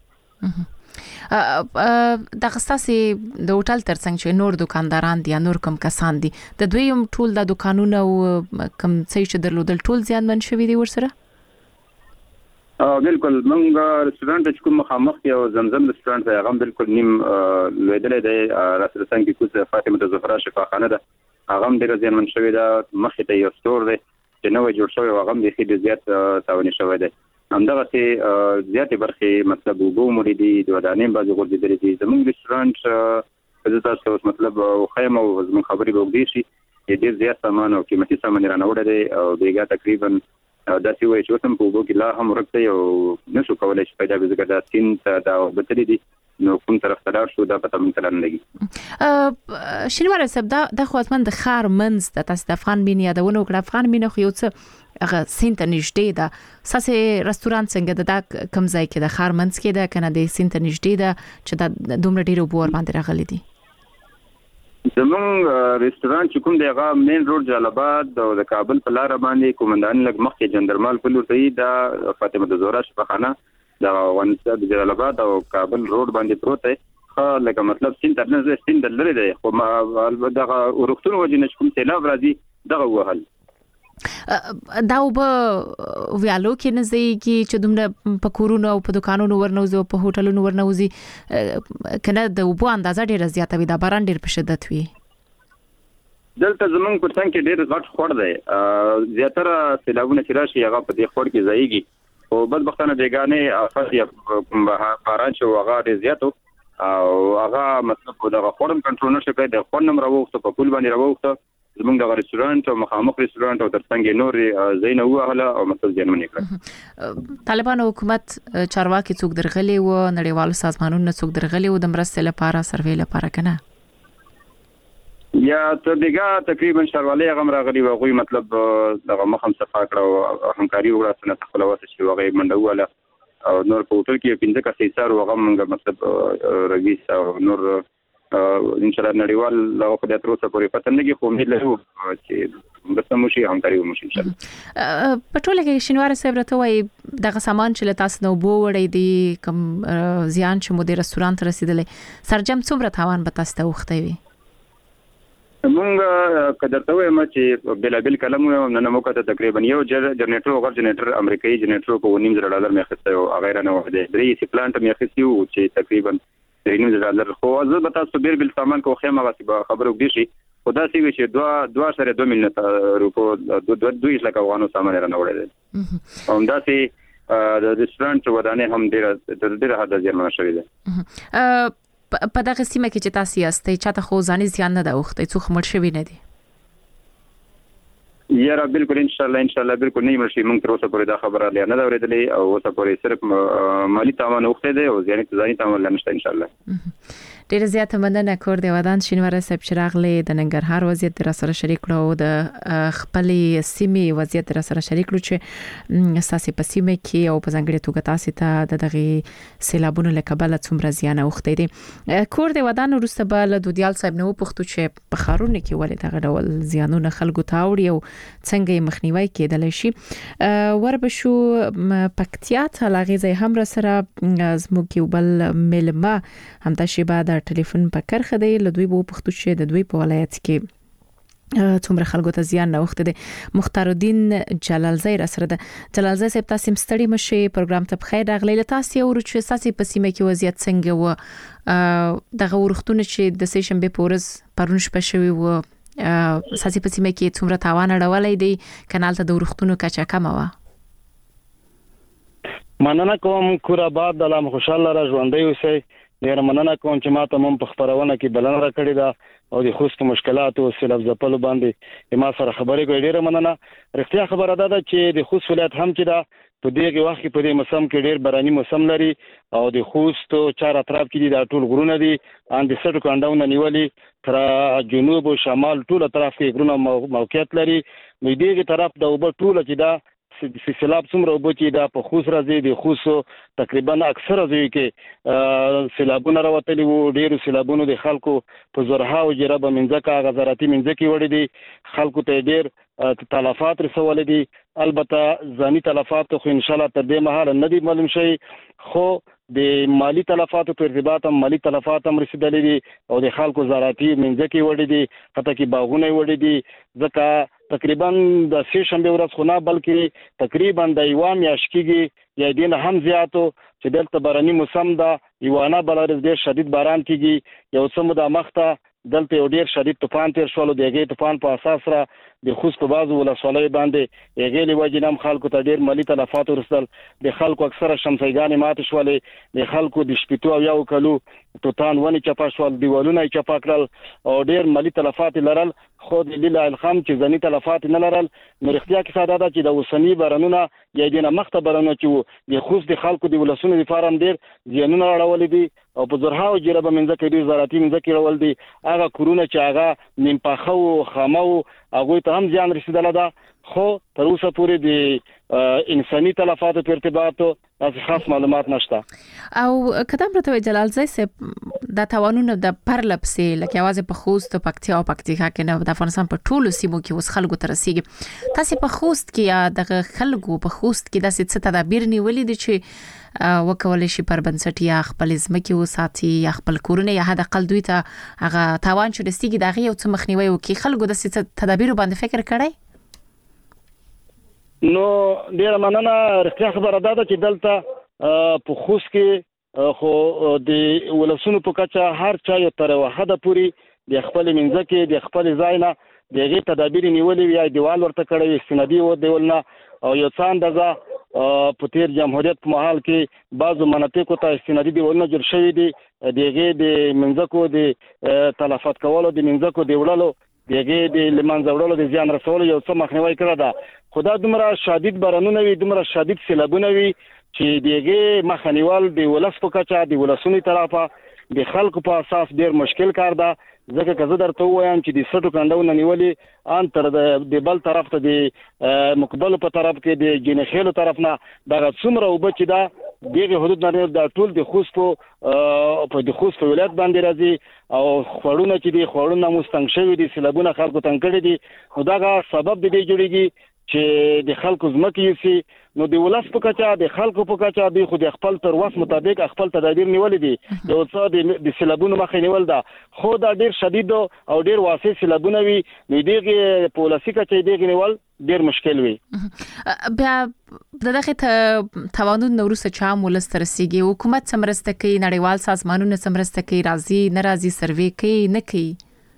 د غستاسي د هوټل ترڅنګ چې نور دکانداران دي نور کوم کسان دي د دویم ټول د دکانونو کوم څه چې درلودل ټول زیانمن شوی دي ورسره. اه بالکل موږ ریسټورانټ چې کوم مخامخ یو زمزم ریسټورانټ دی هغه بالکل نیم لویدل دی راځي څنګه کوڅه فاطمه زهرا شفاخانه ده هغه ډیر زیانمن شوی ده مخې ته یو سٹور دی چې نو جوړ شوی هغه د خېد زیات تاوان شوی دی همدغه ته زیاتې برخې مطلب وګو مریدي د ودانې بازو غوډې درې دي زموږ ریسټورانټ په تاسو مطلب خیمه او زموږ خبرې وګدي شي ډېر زیات سامان او قیمتي سامان رانوړل دي او بیګه تقریبا دا سی وای چې وسم په وګو کې لا هم ورکته یو نشو کولای چې پیدا به زګدا سین ته دا وبتلې دي نو کوم طرف ته لاړ شو دا پته مونږ تلل لګي. شینواری صاحب دا د خواتمن د خار منځ د تاسو د افغان بین یادونه وکړه افغان بین خو یو څه هغه سینت نږدې ده ساسه رستورانت څنګه د کم ځای کې د خار منځ کې ده کنه د سینت نږدې ده چې د دومره ډیرو بور باندې راغلي دي. زمونږ ریسټورانټ چې کوم دی هغه مین روډ جلالاباد او د کابل په لار باندې کومندان لګ مخکې جندرمال په لور ته دا فاطمه زهرا شفاخانه دا افغانستان د جلالاباد او کابل روډ باندې پروت دی خو لکه مطلب سین تر نه سین د لری دی خو ما دغه ورختون وجه نه کوم سیلاب راځي دغه وهل دا وب ویالو کې نه زی کې چې دومره په کورونو او په دکانونو ورنوزي او په هوټلونو ورنوزي کنه د وبو اندازه ډیره زیاته وي دا باران ډیر په شدت وي. دلته زمونږ په څنګه کې ډیر غټ خور دی زیاتره سیلابونه چې راشي هغه په دې خور کې ځایږي او بدبختانه بیگانه افات یا باران چې هغه ډیر زیاتو او هغه مطلب دغه خورم کنټرول نشي کړی د خور نم راوخته په پول باندې راوخته زمونږ د ریسټورانټ او مخامخ ریسټورانټ او ترڅنګ نور زینه وهله او مطلب ځانمنې کړ. طالبان حکومت چارواکي څوک درغلي و نړیوالو سازمانونو څوک درغلي و د مرستې لپاره سروې لپاره کنه یا ته دغه تقریبا شروالي غم راغلي و غوي مطلب دغه مخم صفا کړو او همکاري وکړه سنت خپلوات چې وغه منډواله او نور په هوټل کې پنځه کسې سار وغه موږ مطلب رئیس او نور ان شاء الله نړیوال له په دې تر پورې پته نه کې خو امید لرو چې د سموشي همکاري ومشي ان شاء الله. پټول کې شینوار صاحب راته وای دغه سامان چې تاسو نو بو وړي دي کوم زیان چې مو د رستورانت رسیدلې سرجم څومره تاوان به تاسو ته وخته وي. مونږ کدرته وایم چې بلابل کلم نن موږ ته تقریبا یو جنریټر او غیر جنریټر امریکایي جنریټر په ونیم زره ډالر مې اخیسته او غیر نه وخت دی درې سی پلانټ مې اخیسته او چې تقریبا درې زره ډالر خو زه به تاسو بیر بل سامان کو خیمه واسي خبرو کې شي خدا سي وي چې دوه دوه سره دوه ملیون روپو دوه دوه لک افغانو سامان رانه وړل او دا سي د ریسټورانټ ودانې هم ډېر ډېر حد زیان شوی دی په دغه سیمه کې چې تاسو یاستئ چاته خو ځاني زیان نه دا وخت څو خمر شوی نه دي یاره بالکل ان شاء الله ان شاء الله بالکل نه مرشي مونږ تر اوسه پورې دا خبره لري نه دا ورېدلې او اوسه پورې صرف مالی تاوان وخت دی او ځاني ځاني تاوان لنشته ان شاء الله ډېر زیات مننه کور دی ودان شینواره صاحب چراغلي د ننګرهار وضعیت در سره شریک کړو د خپلې سیمې وضعیت در سره شریک کړو چې اساسي په سیمه کې او په ځانګړي توګه تاسو ته د دغه سیلابونو له کبله څومره زیان اوخته دي کور دی ودان وروسته بل دودیال صاحب نو پښتو چې په خارونه کې ولې دغه ډول زیانونه خلکو ته وړي او څنګه یې مخنیوي کېدلی شي وربشو پکتیا ته لاغې هم را سره زموږ یو بل ملما هم د شیبا د ټلیفون په کرخه دی له دوی په پښتو چې د دوی په ولایت کې څومره خلکو ته زیان نه وخت دي مختار الدین جلالزی را سره ده جلالزی صاحب تاسو مستړی مشي پروګرام ته بخیر راغلی له تاسو او چې تاسو په سیمه کې وضعیت څنګه و دغه ورختونه چې د سې شنبه پورز پرون شپه شوی و تاسو په سیمه کې څومره تاوان اړولای دی کانال ته د ورختونو کچا کم و مننه کوم کور آباد د لام خوشاله را ژوندۍ اوسئ ډیر مننه کوم چې ماته مم په خبرونه کې بلنه راکړی دا او د خوست مشکلات او سیلاب ځپلو باندې ما سره خبرې کوي ډیر مننه رښتیا خبره ده چې د خوست ولایت هم چې دا په دغه وخت په دې موسم کې ډیر باراني موسم لري او د خوست چار اطراف کې د ټول غرونه دي ان د سټو کانداونه نیولې تر جنوب او شمال ټول اطراف کې غرونه موقعیت لري نو دغه طرف د وب ټول چې دا سیلاب څومره وبچې دا په خوست راځي د خوست تقریبا اکثره ځای کې سیلابونه راوتلي وو ډېر سیلابونه د خلکو په زرها او جربه منځکه غزارتي منځکه وړي دي خلکو ته ډېر تلفات رسول دي البته ځاني تلفات خو ان شاء الله تر دې مهاله نه دي معلوم شي خو د مالی تلفاتو په ارتباط هم مالی تلفات هم رسیدلې دي او د خلکو زراعتي منځکه وړي دي حتی کې باغونه وړي دي ځکه تقریبا د سې شنبه ورځ خو نه بلکې تقریبا د یو میاشت کېږي یا دین هم زیاتو چې دلته باراني موسم دا یوانه بلارز ډېر شدید باران کېږي یو څه د مخته دلته یو ډېر شدید طوفان تیر شول دغه طوفان په اساس را د خوست په بازو ولسوالۍ باندې هغه لوي نام خلکو ته ډېر مالی تلفات ورسل د خلکو اکثره شمسيګانې مات شولې د خلکو د شپېتو او یو کلو توتان ونی چپا شول دیوالونه چپا کړل او ډېر مالی تلفات لرل خو د لیل الخام چې ځنی تلفات نه لرل نو اختیار کې ساده ده چې د وسنی برانونه یا دینه مخته برانونه چې د خوست د خلکو د ولسونو د فارم ډېر زیانونه راوړل دي او په زرها او جربه منځکه ډېر زراعتي منځکه راول دي هغه کورونه چې هغه نیم پاخه او خامو هغه ته هم زیان رسیدله ده خو تر اوسه پورې د انساني تلفاتو په ارتباط تاسو خاص معلومات نشته او کدام راته جلالزی صاحب د توانونو د پرلپسې لکه یوازې په خوست پکتیا او پکتیکا کې نه د افغانستان په ټولو سیمو کې اوس خلکو ته رسیږي تاسو په خوست کې یا د خلکو په خوست کې د څه تدابیر نیولې دي چې وکول شي پر بنسټ یا خپل ځمکې وساتي یا خپل کورونه یا حد اقل دوی ته هغه توان چې رسیږي دغه یو څه مخنیوي وکړي خلکو د څه تدابیر باندې فکر کړی نو ډیر مننه رښتیا خبره ده چې دلته په خوست کې خو د ولسونو په کچه هر چا یو تر وحده پوری د خپل منځکه د خپل ځاینا دغه تدابیر نیولې یا دیوال ورته کړی استنادي و دیولنا او یو څان دغه په تیر جمهوریت په محل کې بعضو مناطقو ته استنادي دیولونه جوړ شوی دي دغه د منځکو د تلفات کولو د منځکو دیوللو دغه د لمن زوړلو د زیان رسولو یو څه مخنیوي کړی دا خدا دومره شدید بارانونه وي دومره شدید سیلابونه وي چې دغه مخنیوال د ولس په کچه د ولسونی طرفه د خلکو په اساس ډیر مشکل کار ده ځکه که زه درته وایم چې د سټو کانداونه نیولې ان تر د بل طرف ته د مقبل په طرف کې د جنخېلو طرف نه دغه څومره وبچ ده دغه حدود نه د ټول د خوست په د خوست ولایت باندې راځي او خورونه چې دي خورونه مستنګ شوی دي سیلابونه خلکو تنګ کړي دي نو دغه سبب د دې جوړیږي چې د خلکو ځمکې یوسي نو د ولس په کچا د خلکو په کچا د خو د خپل تر وس مطابق خپل تدابیر نیول دي یو څه د سیلابونو مخه نیول دا خو دا ډیر شدید او ډیر واسع سیلابونه وي نو دغه پالیسي کچا دغه نیول ډیر مشکل وي. بیا دغه توانون نورسه چا مولست رسیږي حکومت سمرسته کوي نړیوال سازمانونه سمرسته کوي راځي ناراضي سروې کوي نه کوي.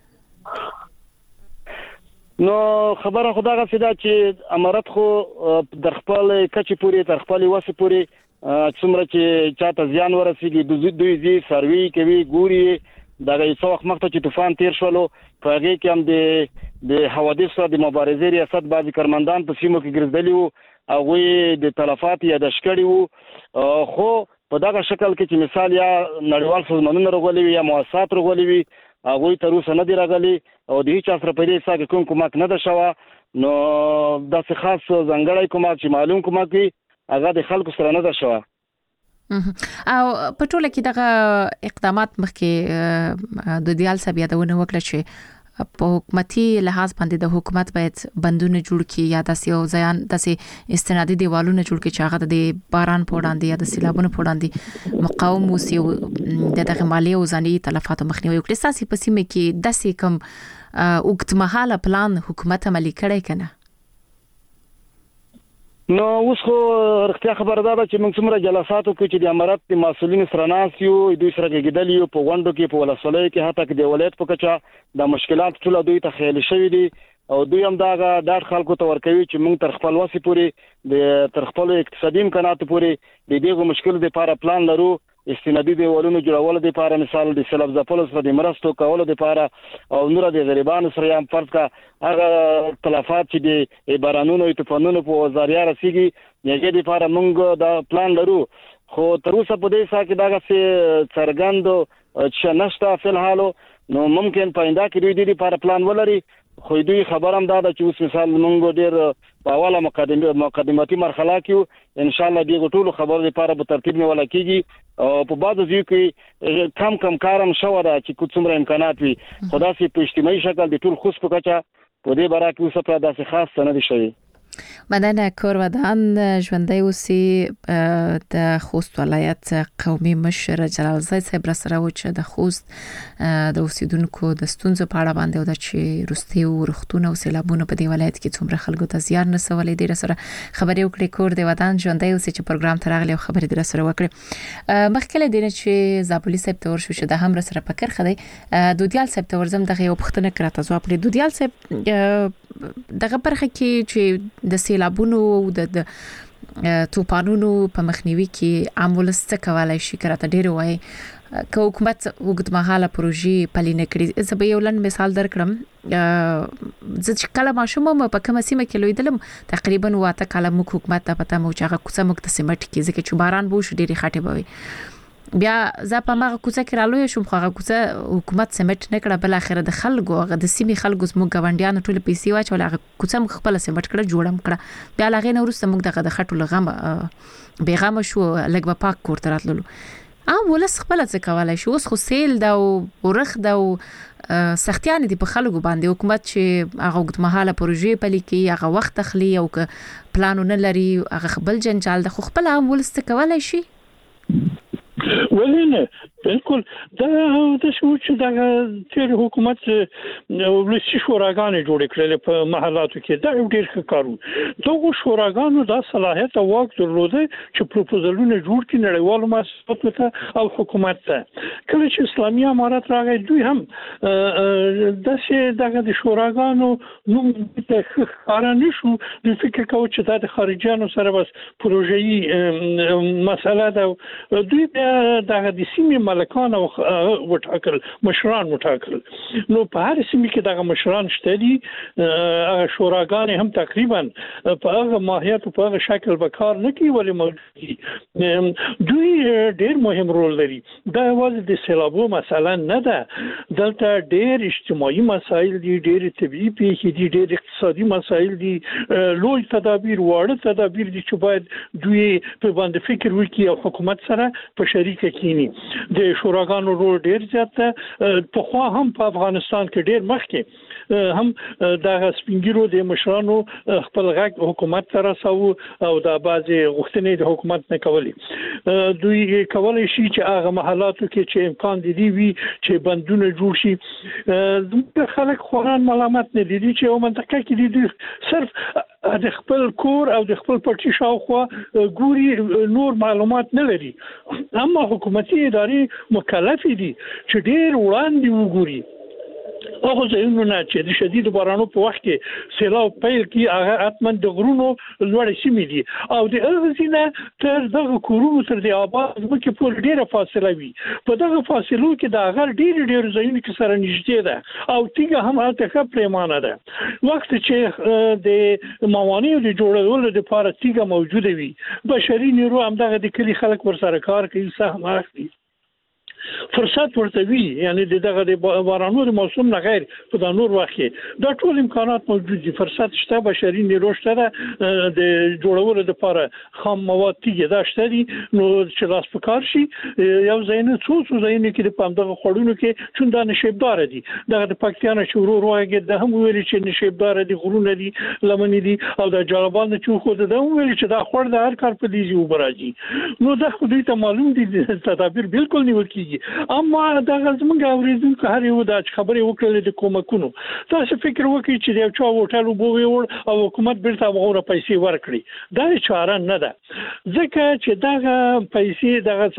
نو خبره خدای غسیدا چې امارت خو در خپل کچې پوری تر خپل وسه پوری څومره چې چاته زیان ورسیږي دوی زی سروي کوي ګوري دغه څو وخت مخته چې طوفان تیر شولو په هغه کې هم د د حوادث د مبارزې ریاست بعضی کارمندان په سیمو کې ګرځېدلی وو او د تلفات یا د شکړې وو خو په دغه شکل کې چې مثال یا نړیوال سازمانونه راغلي یا مؤسسات راغلي وي هغه تر اوسه نه دی راغلي او د هیڅ اثر په دې ساګه کوم کومک نه ده شوه نو د څه خاص ځنګړی کومک چې معلوم کومک وي هغه د خلکو سره نه ده شوه. او په ټوله کې دغه اقدامات مخکې د دیال صاحب یادونه وکړه چې په حکومتي لحاظ باندې د حکومت باید بندونه جوړ کړي یا داسې او ځان داسې استنادي دیوالونه جوړ کړي چې هغه د باران په وړاندې یا د سیلابونو په وړاندې مقاوم اوسي او د دغه مالي او ځاني تلفاتو مخنیوي وکړي. ساسي په سیمه کې داسې کوم اوږدمهاله پلان حکومت عملي کړی کنه؟ نو اوس خو رښتیا خبره ده چې موږ څومره جلساتو کې چې د امارت د مسؤلین سره ناست یو دوی سره کېدل یو په غونډو کې په ولسوالۍ کې حتی کې د ولایت په کچا د مشکلات ټول دوی ته خیال شوی دي او دوی هم دا ډاډ خلکو ته ورکوي چې موږ تر خپل وسې پورې د تر خپل اقتصادي امکاناتو پورې د دغه مشکل لپاره پلان لرو. استنادي دیوالونو جوړول د لپاره مثال د سیلاب ځپلو سره د مرستو کولو د لپاره او نور د غریبانو سره هم فرض کا هغه تلفات چې د بارانونو او طوفانونو په ذریعہ رسیږي یغه د لپاره موږ دا پلان لرو خو تر اوسه په دې ساکه دغه څه څرګندو چې نشته فل حالو نو ممکن پاینده کې دوی د لپاره پلان ولري خو دوی خبرم دا ده چې اوس مثال موږ ډیر په اوله مقدمه مقدماتي مرحله کې ان شاء الله دغه ټول خبرو لپاره په ترتیب نیول کیږي او په بعضو ځایو کې کم کم کارم شوه دا چې څومره امکانات وي خدا سي په اجتماعي شکل د ټول خصوص په کچا په دې باره کې اوس په داسې خاص نه دي شوی. مننه کورودان ژوندۍ اوسې د خوست ولایت قومي مشر جلال زید صاحب سره و چې د خوست د اوسیدونکو د ستونزو په اړه باندې او د چې روستي او رختونه او سیلابونه په دې ولایت کې څومره خلکو ته زیان رسولې دي سره خبرې وکړې. کور د ودان ژوندۍ اوسې چې پروګرام ته راغلی او خبرې در سره وکړې مخکې دینه چې زابلی صاحب ته ورشو چې د هم سره پکر خدای دودیال صاحب ته ورزم دغه یو پښتنه کړه ځواب لري. دودیال صاحب دغه برخه کې چې د سیلابونو او د طوفانونو په مخنیوي کې عامولس څه کولای شي کراته ډیر وای که حکومت وګړمحاله پروژې پلي نه کړي. زه به یو لن مثال درکړم زه چې کله ماشوم په کومه سیمه کې لویدلم تقریبا واته کله مو حکومت ته پته مو چې هغه کوڅه مو ته سیمټ کې ځکه چې باران بو شو ډیره خاطه بوي بیا زه په ماغه کوڅه کې رالوې شوم خو هغه کوڅه حکومت سیمټ نه کړه بل اخر د خلکو هغه د سیمې خلکو زموږ غونډیانو ټول پیسې واچول هغه کوڅه مخ خپل سیمټ کړه جوړم کړه بیا لغې نو ورسته موږ دغه د خټو لغم بیغام شو لګ په پاک کور تراتللو ام ولس خپل څه کولای شو اوس خو سیل دا او ورخ دا او سختيان دي په خلکو باندې حکومت چې هغه وګړمحاله پروژې پلي کوي هغه وخت تخلي او ک پلانونه لري هغه خپل جنجال د خپل ام ولس څه کولای شي ولینه بالکل دا د شو چې دا تیر حکومت ولسی شوراګانې جوړ کړل په محلاتو کې دا ډیر ښه کارو دغه شوراګانو دا صلاحیت او واک درلوده چې پروپوزلونه جوړ کړي نړیوالو مؤسساتو ته او حکومت ته کله چې اسلامي امارات راغی دوی هم د شه دغه د شوراګانو نوم ته ښکارا نشو د فکر کوي چې د خارجيانو سره بس پروژې مسله ده دوی دغه د سیمې ملکان او وټاکل مشران وټاکل نو په هر سیمه کې دغه مشران شته دي هغه شوراګان هم تقریبا په هغه ماهیت او په هغه شکل به کار نه کوي ولې موجودي دوی ډېر مهم رول لري دا یوازې د سیلابو مثلا نه ده دلته ډېر اجتماعي مسایل دي ډېر طبيعي پیښې دي ډېر اقتصادي مسایل دي لوی تدابیر واړه تدابیر دي چې باید دوی په باندې فکر وکړي او حکومت سره په شریکه کینی د کې شوراګانو رول ډیر زیات په خو هم په افغانستان کې ډیر مخکې هم د سپینګیرو د مشرانو خپل غږ حکومت ته رساو او د بعضي غوښتنې د حکومت نه کولې. دوی کولای شي چې هغه محلاتو کې چې امکان دي وي چې بندونه جوړ شي. د خلک خوران ملامت نه دي چې یو منطقه کې دي صرف د خپل کور او د خپل پټي شاوخوا ګوري نور معلومات نه لري، اما حکومتي ادارې مکلف دي چې ډیر وړاندې وګوري. هغه ځایونه نه چې د شدید بارانو په وخت کې سیلاب پیل کی هغه اتمن د غرونو لوړ سیمې دي او د هغه ځینه تر دغه کورونو تر د آباد ځمکې پورې ډیره فاصله وي. په دغه فاصلو کې د هغه ډیر ډیر ځایونه کې سره نږدې ده او تیګه هم هلته ښه پریمانه ده. وخت چې د موانعو د جوړولو لپاره تیګه موجوده وي، بشري نیرو هم دغه د کلی خلک ورسره کار کوي، سهم اخلي، فرصت ورته وي. یعنی دغه د بارانو د موسم نه غیر په د نور وخت دا ټول امکانات موجود دي، فرصت شته، بشري نیرو شته د جوړولو لپاره خام مواد تیګه دا شته دي. نو چې لاس په کار شي یو ځای نه څو څو ځایونه کې د پام دغه خړونو کې چون دا نشیبدار دي. دغه د پاکستان شورو روایت د هم ویل چې نشیبدار دي، غرونه دي، لمنې دي او د جلبان چې خو د هم ویل چې دا خړ د هر کار په دیږي وبراجي. نو دا خو دې ته معلوم دي تدابیر بالکل نیول کیږي. اما دا زمونږ اوریدونکو هر یو د خبرې وکړلې د کومکونو، تاسو فکر وکړئ چې یو چا هوټل وبوي او حکومت بیرته هغه پیسې ورکړي، دا چاره نه ده. ځکه چې دغه پیسې دغه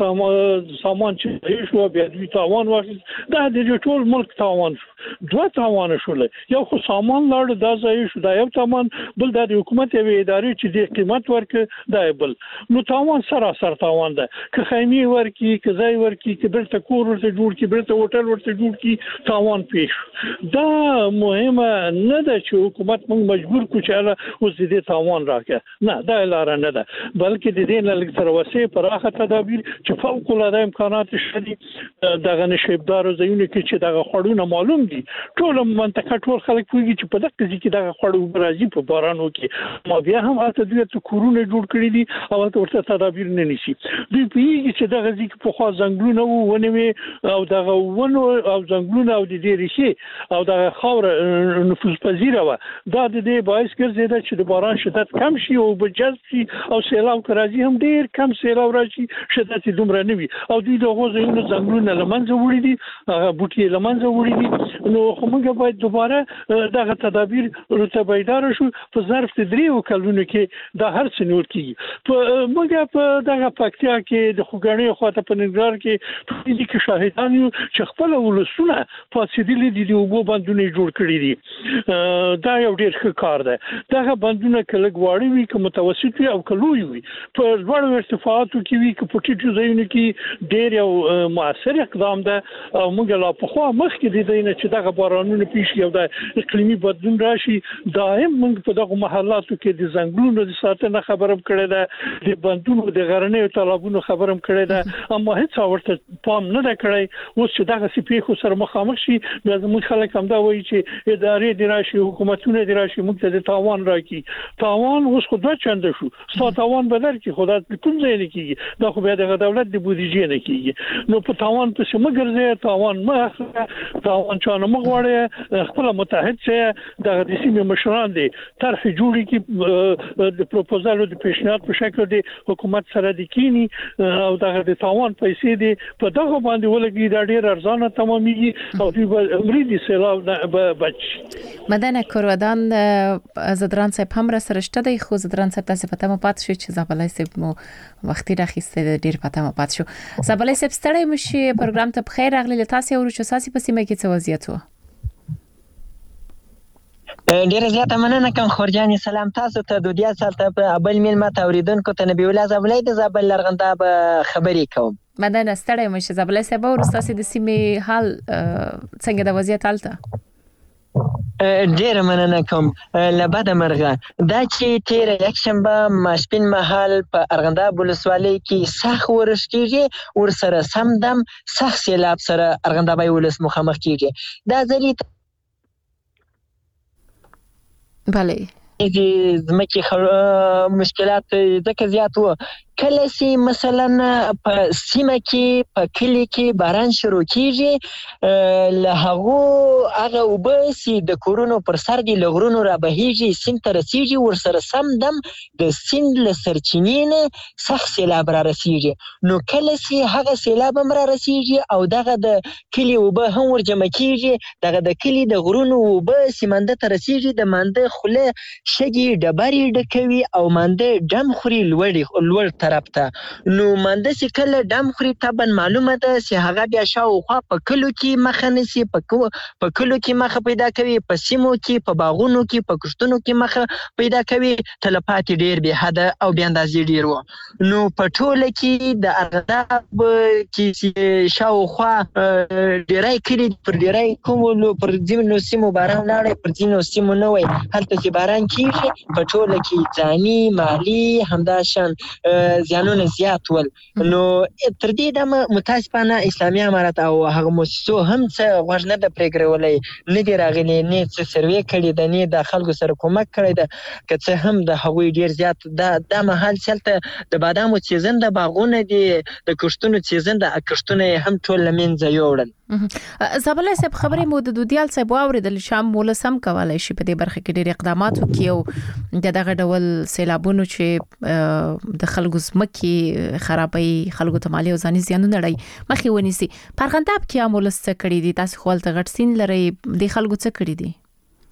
سامان چې شو بیا د تاوان واخیست، دا د ټول ملک تاوان شو، دوه تاوان شول. یو خو سامان لاړ دا ځای شو، دا یو تاوان، بل د حکومت او ادارې چې د قیمت ورکړي دا بل. نو تاوان سراسر تاوان ده. که خیمه ورکړي، که ځای ورکړي، که بیرته کور ورته جوړ کی، بیرته هوټل ورته جوړ کی، تاوان پیښ. دا مهمه نه ده چې حکومت موږ مجبور کو چې اوس دې تاوان راکړي، نه دا لار نه ده، بلکې د دې نه لږ تر وسه پراخه تدابیر چې فوق العاده امکانات شدي دغه نشیبدار ځایونه کې چې دغه خړونه معلوم دي، ټول منطقه ټول خلک کوي چې په دغه ځای کې دغه خړو راځي په بارانو کې، ما بیا هم اته دې کورونه جوړ کړی دي او ورته تدابیر نه نیسي. دوی پیږي چې دغه ځای کې په خوا ځنګلونه ونوي او دغه ونو او ځنګلونه او د دې ریښې او دغه خاور نفوذ پذیره و. دا د دې باعث ګرځیدا چې د باران شدت کم شي او بجذب شي او سیلاب راځي هم ډیر کم سیلاب راځي، شدت دومره نه وي. او دوی دغه ځایونه ځنګلونه لمنځه وړي دي، بوټي لمنځه وړي دي. نو موږ باید دوباره دغه تدابیر رتبهدار شو. په ظرف د دریو کلونو کې دا هر څه نور کیږي. په موږ په دغه پکتیا کې د خوګړې خواته په نګران کې دي کې شاهدان یو چې خپل ولسونه فاسدلې دي او وبو بندونه جوړ کړی دي. دا یو ډیر ښه کار ده. دغه بندونه کله غواړي وي که متوسط وي او کلوي وي، په لوړ ارتفاعاتو کې وي که په ټیټو ځایونو کې ډیر یو موثر اقدام ده. او موږ لا په خو مخکې دي دینه چې دغه بارانونه پیښ یو د اقلیمي بدلون راشي. دایم موږ په دغه محلاتو کې د ځنګلونو د ساتنې خبرم کړې ده، د بندونو د غرنیو تالابونو خبرم کړې ده، اما هیڅ ورته پام نه دا کړی. اوس چې دغه سپې خو سره مخامخ شي، بیا زموږ خلک هم دا وایي چې ادارې د راشي، حکومتونه د راشي، موږ ته د تاوان راکړي. تاوان اوس خو دوه چنده شو، ستا تاوان بدل کی خدا کوم ځای نه کیږي، دا خو بیا د دولت د بودیجې نه کیږي. نو په تاوان پسې مګرځي، تاوان مخه تاوان چانه مغواړي. خپل متحد چې دغه د سیمې مشران دي طرح جوړي کی د پروپوزال د پیشنهاد په شکل د حکومت سره د کینی او دغه د تاوان پیسې دي په دغه باندې ولګي، دا ډیر ارزانه تمامېږي او دوی امریدي سیلاب بچ. مدن کوروادان زدران صاحب هم را سرشته دی، خو زدران صاحب تاسو پته مو پات شو چې زابلای صاحب مو وختي راخسته ډیر پته مو پات شو. زابلای صاحب ستړی مشي، پروګرام ته بخیر راغلی. تاسو ورو چې ساسي په سیمه کې څه وضعیت و؟ ډیر زیاته مننه کوم خورجان. سلام تاسو ته، د دې سالته په ابل میل ما اوریدونکو ته نبی الله زابلای د زابل لرغنده به خبرې کوم. مدن ستړی مشه زابلای صاحب ورسته د سیمې حال څنګه د وضعیت حالته؟ ډیر مننه کوم. لبد مرغه دا چې تیر یک شنبه ماسپین محل په ارغنداب ولسوالۍ کې سخت ورش کېږي، ور سره سم دم سخت سیلاب سره ارغندابای ولس مخامخ کېږي. دا ځلې بله د زمکې مشکلات ځکه زیات وو کله چې مثلا په سیمه کې په کلی کې باران شروع کیږي له هغه هغه وبه چې د کورونو پر سر دی لغرونو را بهیږي سیند ته رسیږي ورسره سم دم د سیند له سرچینې نه سخت سیلاب را رسیږي نو کله چې هغه سیلاب هم را رسیږي او دغه د کلی وبه هم ورجمع کیږي دغه د کلی د غرونو وبه سیمانده ته رسیږي د مانده خوله شګي ډبرې ډکوي او مانده ډم خوري لوړ لوړ طرف ته نو مانده چې کله ډم خوري طبعا معلومه ده چې هغه بیا شاوخوا په کلو کې مخه نسی په په کلو کې مخه پیدا کوي په سیمو کې په باغونو کې په کښتونو کې مخه پیدا کوي تلفات ډیر به حد او بیا اندازې ډیر و نو په ټوله کې د ارغنداب کې شاوخوا ډیرای کلی پر ډیرای کومو پر ځینو سیمو باران لاړی پر ځینو سیمو نه وای هلته چې باران کیږي په ټوله کې ځاني مالی همداشان زیانونه زیات ول نو تر دې دمه متاسفانه اسلامي امارت او هغه مؤسسو هم څه غوښنه د پریګرولې نه دی راغلي نه څه سروې کړي د نه د خلکو سره کومک کړي د کڅه هم د هغوی ډیر زیات د د محل چلته د بادامو سیزن د باغونه دي د کښتونو سیزن د کښتونه هم ټول لمنځه یوړل زابل صاحب خبرې مو د دودیال صاحب اوریدل شام مولسم کولای شي په دې برخه کې ډېر اقدامات وکړي د دغه ډول سیلابونو چې د خلکو زمکي خرابي خلکو ته مالی او ځاني زیانونه لري مخې ونیسي پرغنداب کې مولس څه کړی دي تاسو خپل غټ سین لري د خلکو څه کړی دي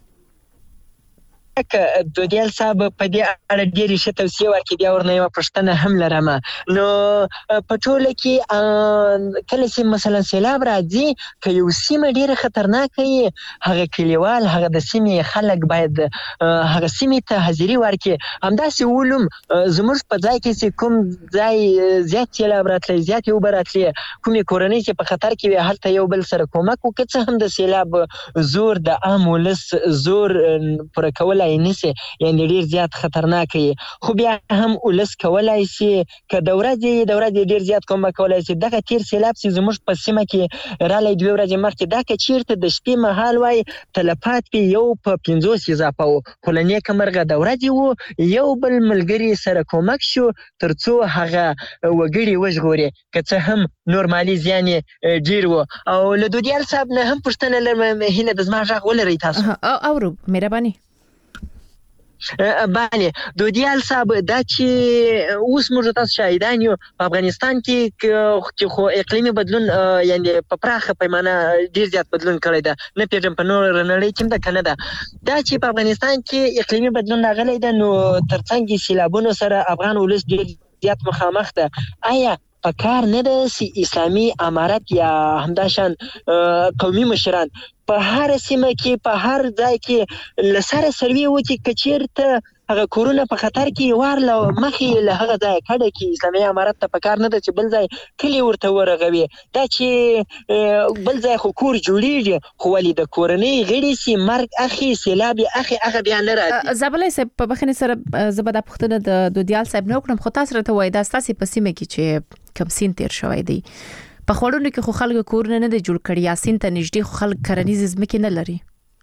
که دودیال صاحب په دې اړه ډېرې ښه توصیې ورکړي بیا ورنه یوه پوښتنه هم لرم نو په ټوله کې کله چې مثلا سیلاب راځي که یو سیمه ډېره خطرناکه وي هغه کلیوال هغه د سیمې خلک باید هغه سیمې ته حاضري ورکړي همداسې ولوم زموږ په ځای کې چې کوم ځای زیات سیلاب راتلی زیات اوبه راتلی کومې کورنۍ چې په خطر کې وي هلته یو بل سره کومک وکړي څه هم د سیلاب زور د عام ولس زور پوره کولی نشي یعنی ډیر زیات خطرناک وي خو بیا هم ولس کولای شي که د ورځې د ورځې ډیر زیات کوم کولای شي دغه تیر سیلاب چې زموږ په سیمه کې رالی دوه ورځې مخکې دا که چیرته د شپې مهال وای تلفات په یو په پنځوس اضافه وو خو له نیکه مرغه د ورځې وو یو بل ملګري سره کومک شو ترڅو هغه وګړي وژغوري که څه هم نورمالي زیان ډیر وو او له دودیال صاحب نه هم پوښتنه لرم هیله د زما غږ ولرئ تاسو اورو مهرباني بله دودیال صاحب دا چې اوس موږ تاسو شاهدان یو په افغانستان کې خو اقلیمي بدلون یعنی په پراخه پیمانه ډیر زیات بدلون کړی ده نه پیژم په نور نړۍ کې ده کنه ده دا چې په افغانستان کې اقلیمي بدلون راغلی ده نو ترڅنګ سیلابونو سره افغان ولس ډیر زیات مخامخ ده آیا په کار نه ده چې اسلامي امارت یا همداشان قومي مشران په هر سیمه کې په هر ځای کې لسره سروي وکړي که چیرته هغه کورونه په خطر کې وارله مخې له هغه ځای کډه کې اسلامي امارت ته په کار نه ده چې بل ځای کلي ورته ورغوي دا چې بل ځای خو کور جوړیږي خو ولې د کورنۍ غړي سي مرګ اخی سیلاب اخی هغه بیا نه راځي زابلای صاحب په بخښنې سره زبده پښتنه د دودیال صاحب نو کوم خو تاسو راته وای دا تاسو په سیمه کې چې کم سین تیر شوی دی په خوړونو کې خو خلک کورونه نه دی جوړ کړی یا سین ته نږدې خو خلک کرنیز ځمکې نه لري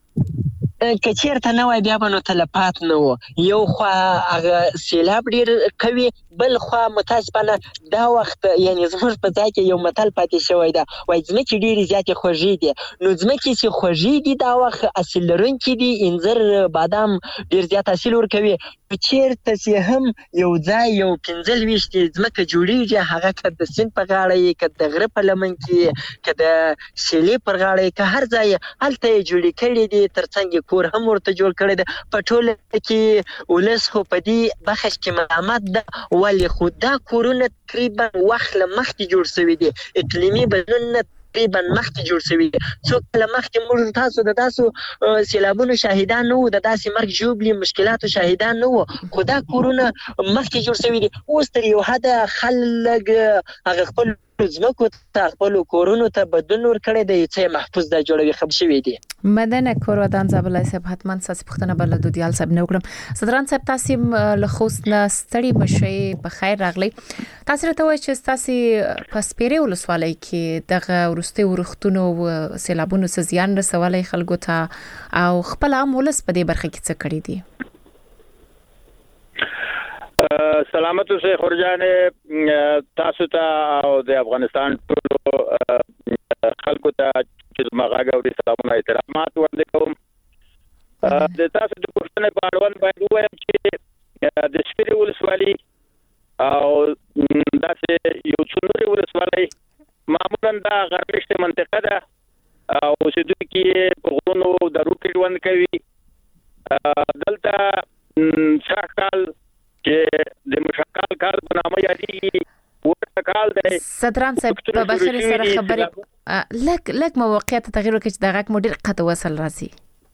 که چیرته نه وای بیا به نو تلفات نه و یو خوا هغه سیلاب ډیر کوي بل خوا متاسفانه دا وخت یعنی زموږ په ځای کې یو متل پاتې شوی ده وایي ځمکې ډېرې زیاتې خوږې دي نو ځمکې چې خوږې دي دا وخت حاصل لرونکي دي انځر بادام ډیر زیات حاصل ورکوي چیرته چې هم یو ځای یو پنځلویشت ځمکه جوړیږي هغه که د سیند په غاړه یې که د غره په لمن کې که د سیلې پر غاړه یې که هر ځای هلته یې جوړې کړي دي ترڅنګ یې کور هم ورته جوړ کړی دی په ټوله کې ولس خو په دې بخش کې ملامت ده ولې خو دا کورونه تقریبا وخت له مخکې جوړ شوي دي اقلیمي بدلون نه تقریبا مخکې جوړ شوي دي څو کله مخکې موږ تاسو د تاسو سیلابونو شاهدان نه وو د داسې مرګ ژوبلي مشکلاتو شاهدان نه وو خو دا کورونه مخکې جوړ شوي دي اوس تر یو حده خلک هغه خپل ځمکو ته خپلو کورونو ته بدلون ورکړی دی چې محفوظ ځای جوړوي خبر شوي دي مدنه کورودان زابلای صاحب حتما ساسي پښتنه بل دودیال صاحب نو کړم صدران صاحب تاسو له خوست نه ستړي مشي په خیر راغلی تاسو راته وایي چې تاسو په سپیره ولسوالۍ کې دغه ورسته ورختونو سیلابونو څخه زیان رسولای خلکو ته او خپل عام ولس په دې برخه کې څه کړی دي سلامت اوسه خورجان تاسو ته او د افغانستان ټول خلکو ته چې مغاګه او سلامونه احترامات ورکوم. د تاسو د پښتنې په اړوند باندې وایم چې د سپیرې ولسوالي او داسې یو څومره ولسوالي معمولا دا غربشته منطقه ده او اوسېدونکي په غرونو درو کې ژوند کوي. دلته شاکال چې د مشکل کال په نامه یادېږي ورته کال دی. ستران صاحب په بخیر سره خبرې لک لک موقعیت تغییر وکړي چې د غاک مدیر قطه وصل راځي.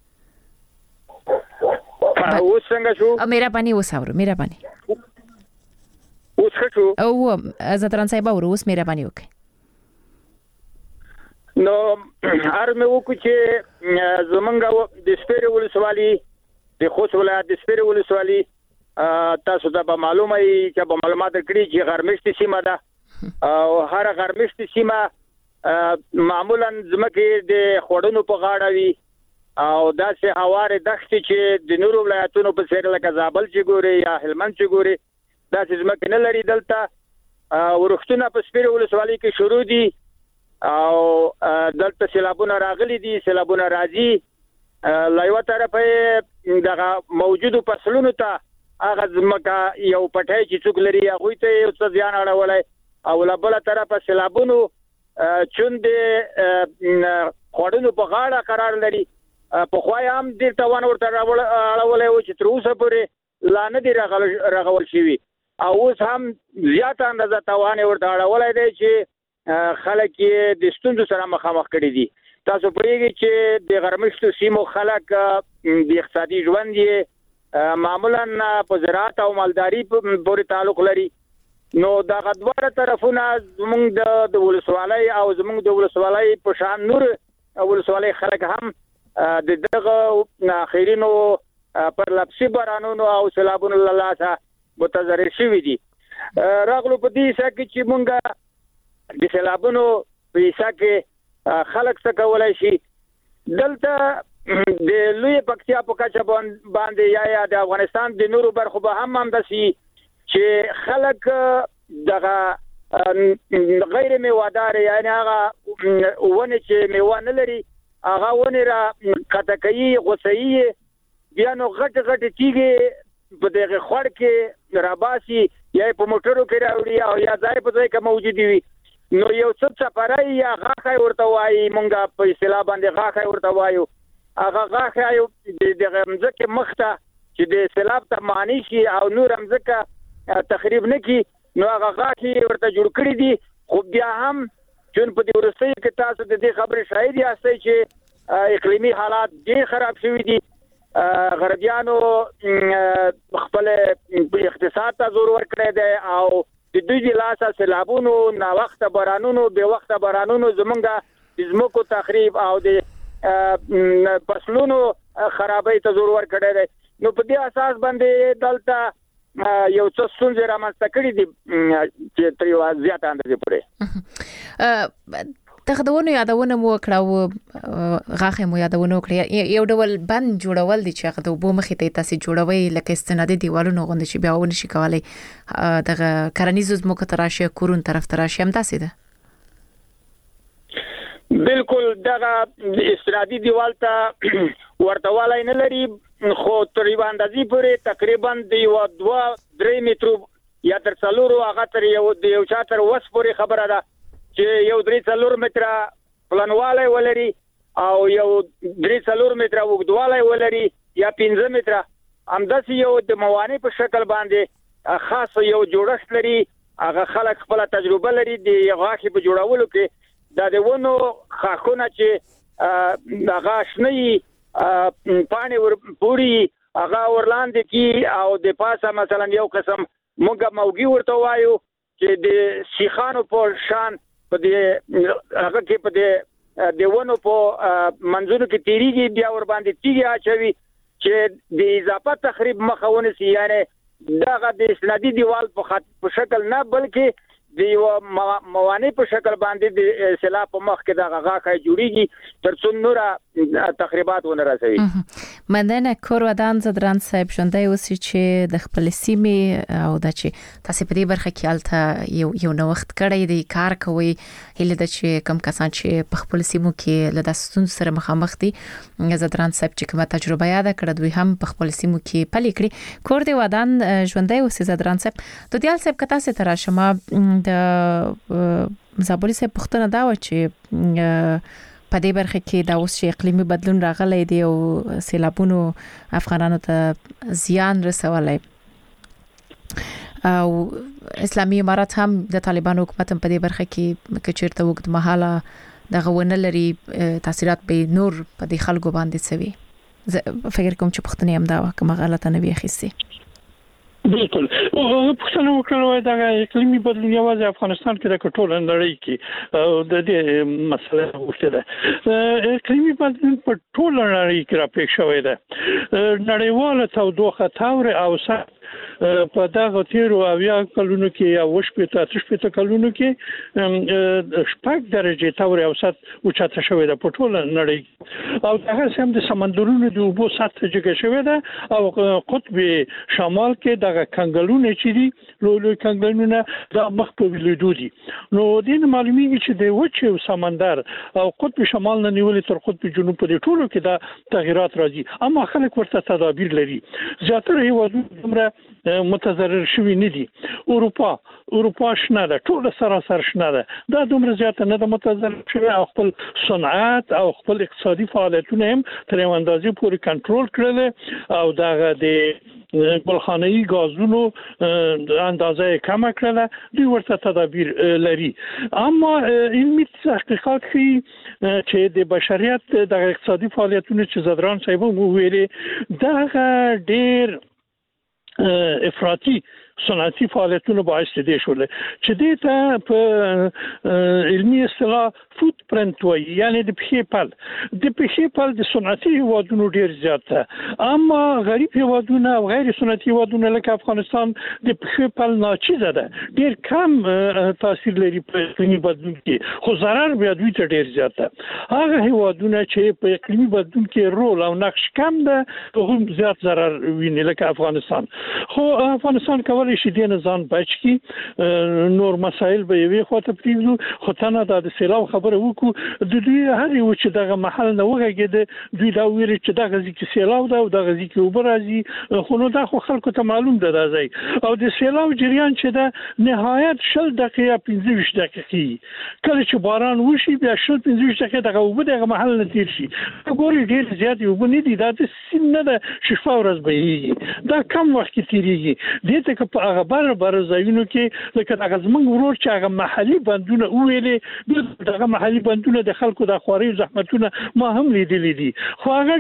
اوس څنګه شو؟ مهرباني وساورو مهرباني. اوس ښه شو؟ او ستران صاحب اورو اوس مهرباني وکړئ. نو هر مې وکړو چې زمونږ د سپیرې ولسوالي د خوست ولایت د سپیرې ولسوالي تاسو ته به معلومه وي چې په معلومات کړي چې غرمشتي سیمه ده او هر غرمشتي سیمه معمولا ځمکې د خوړونو په غاړه وي او داسې هوارې دښتې چې د نورو ولایتونو په څیر لکه زابل چې ګوري یا هلمند چې ګوري داسې ځمکې نه لري. دلته ورښتونه په سپیرې ولسوالي کې شروع دي او دلته سیلابونه راغلي دي، سیلابونه راځي لا یو طرفه دغه موجودو فصلونو ته هغه ځمکه یو پټای چې څوک لري هغه ته یو څه ځان اړولای او لا بل طرفه سیلابونو چون د خوړونو په غاړه قرار لري. په خوای هم د توان ورته اړولای او چې تر اوسه پورې لا نه دی راغول شوی او اوس هم زیات اندازه توان ورته اړولای دی چې خلک یې د ستونزو سره مخامخ کړي دي. تاسو پوهیږئ چې د غرمشتو سیمو خلک د اقتصادي ژوند یې معمولا په زراعت او مالداري پورې تعلق لري. نو دا غدواره طرفونه زموږ د ولسوالۍ او زموږ د ولسوالۍ په شان نور ولسوالۍ خلک هم د دغه اخرینو پر لپسي بارانونو او سیلابونو له لاسه متضرر شوي دي. راغلو په دې ځکه چې مونږ د سیلابونو په حصہ کې خلک څه کولای شي. دلته د لوی پکتیا په کچه باندې یا یا د افغانستان د نورو برخو به هم هم دسي چې خلک دغه غیر میوادار یعنی هغه ونه چې میوه نه لري هغه ونه را کټکۍ غوسۍ بیا نو غټ غټ تیږي په دغه خړ کې راباسي یا په موټرو کې راوړي او یا ځای په ځای کې موجود وي. نو یو څه چپړای یا غاخای ورته وایي مونږه په اصطلاح باندې غاخای ورته وایو. هغه غاخای د غمزه مخته چې د سیلاب ته معنی شي او نور همزکه تخریب نه کی نو هغه غاخي ورته جوړ کړی دي. خو بیا هم چون په دې ورسته کې تاسو د دې خبرې شاهد یاستئ چې اقلیمی حالات ډېر خراب شوي دي. غربیانو خپل اقتصاد ته زور ورکړی دی او د دوی د لاسه سیلابونو نا وخت بارانونو به وخت بارانونو زمونږه د ځمکو تخریب او د فصلونو خرابۍ ته زور ورکړی دی. نو په دې اساس باندې دلته یو څه ستونزې رامنځته کړي دي چې تر یو زیاته اندازې پورې. دغه دونه یادونه مو کړه او غاخه مو یادونه کړه یو ډول بند جوړول دي چې هغه د وبو مخې ته تاسو جوړوي لکه استنادي دیوالونه غوند شي بیا ونه شي کولای دغه کرنیزو زموږ تراشه کورون طرف تراشه هم تاسو ده. بالکل دغه استنادي دیوال ته ورتوالای نه لري خو تر یو اندازې پورې تقریبا د یو دوه درې مترو یا تر څلورو هغه تر یو د یو چاتر وس پورې خبره ده چې یو درې څلور متره پلانواله ولري او یو درې څلور متره وګدواله ولري یا پنځه متره همداسې یو د موانع په شکل باندې خاص یو جوړښت لري. هغه خلک خپل تجربه لري د غاخي په جوړولو کې د دونو خاخونه چې هغه شنی پانی ور پوری هغه ورلاندې کی او د پاسه مثلا یو قسم موږ موګي ورته وایو چې د شیخانو په شان په دې هغه کې په دې دیونو په منځونو کې تیریږي بیا ور باندې تیږي اچوي چې د اضافه تخریب مخاونه سي. یعنی دغه د اسنادي دیوال په شکل نه بلکې د یو موانع په شکل باندې د سیلاب په مخ کې دغه غاخه جوړیږي تر څو نور تخریبات ونه رسوي. مننه کور ودان زدران صاحب ژوندۍ اوسئ چې د خپل سیمې او د چې تاسو په دې برخه کې الته یو یو نو وخت کړی دی کار کوي هله د چې کم کسان چې په خپل سیمو کې له داستون سره مخامخ دي زدران صاحب چې کومه تجربه یاد کړه دوی هم په خپل سیمو کې پلي کړی کور دی ودان ژوندۍ اوسئ زدران صاحب د دیال صاحب کته سره تر شمه د زابوري صاحب پښتنه دا و چې په دې برخه کې دا اوس چې اقلیمي بدلون راغلی دی او سیلابونو افغانانو ته زیان رسولی او اسلامي امارات هم د طالبانو حکومت په دې برخه کې کچیرته وګد مهاله دغه ونه لري تاثیرات به نور په دې خلکو باندې سوي فکر کوم چې پښتني هم دا کومه غلطه نه وي اخیستي بالکل او پښتنو وکړو دا اقلیمي بدلون یوازې افغانستان کې د ټول نړۍ کې د دې مسله وشته ده اقلیمي بدلون په ټول نړۍ کې راپېښ شوی ده نړیواله تودوخه تاور او سات په دغه تیرو اویا کلونو کې یا وشپته تشپته کلونو کې شپږ درجه تاور او سات اوچته شوی ده په ټول نړۍ او هغه سم د سمندرونو د اوبو سطح جګه شوی ده او قطب شمال کې دغه کنګلونه چې دي لوی لوی کنګلونه د مخ په لیدو دي نو دین معلومیږي چې د وچه سمندر او قطب شمال نه نیولې تر قطب جنوب په ټولو کې دا تغیرات راځي اما خلک ورته تدابیر لري زیاتره هیوادونه دومره متضرر شوی نه دي اروپا اروپا شنه ده ټول سراسر شنه ده دا دومره زیات نه ده متضرر شوی او خپل صنعت او خپل اقتصادي فعالیتونه هم تر یو اندازې پورې کنټرول کړل او دغه د ګلخانه‌ای غازونو اندازه کم کړله دوی ورته تدابیر لري اما علمي تحقیقات ښيي چې د بشریت د اقتصادي فعالیتونو چې زدران صاحب مو ویلي دغه ډیر افراطي صنعتي فعالیتونو باعث دي شول چې دې ته په علمي اصطلاح فوت پرنټ وایي یعنی د پخېپل د پخېپل د صنعتي هیوادونو ډیر زیات ده اما غریب هیوادونه او غیر صنعتي هیوادونه لکه افغانستان د پخېپل ناچیزه ده ډیر کم تاثیر لري په اقلیمي بدلون کې خو ضرر بیا دوی ته ډیر زیات ده هغه هیوادونه چې په اقلیمي بدلون کې رول او نقش کم ده هم زیات ضرر ویني لکه افغانستان خو افغانستان کول شي د نظام بچ کی نور مسائل به وي خو ته پریږدو خو تنه د سیلاب خبره وکړو د دوی هر یو چې دغه محل نه وګړي دوی دا ویل چې دغه ځکه سیلاب ده او دغه ځکه وبر راځي خو نو دا خو خلکو ته معلوم ده راځي او د سیلاب جریان چې ده نهایت شل دقیقه پنځه دقیقې کله چې باران وشي بیا شل پنځه دقیقې دغه وبر دغه محل نه تیر شي ګوري ډیر زیات وبر نه دي دا د سین نه ده شفا ورځ به دا کم وخت کې تیریږي دې ته په هغه بر بر ځایونو کې لکه هغه زمونږ ورور چې هغه محلي بندونه ویلې دغه محلي بندونه د خلکو د خواري زحمتونه ما هم لیدلې دي خو هغه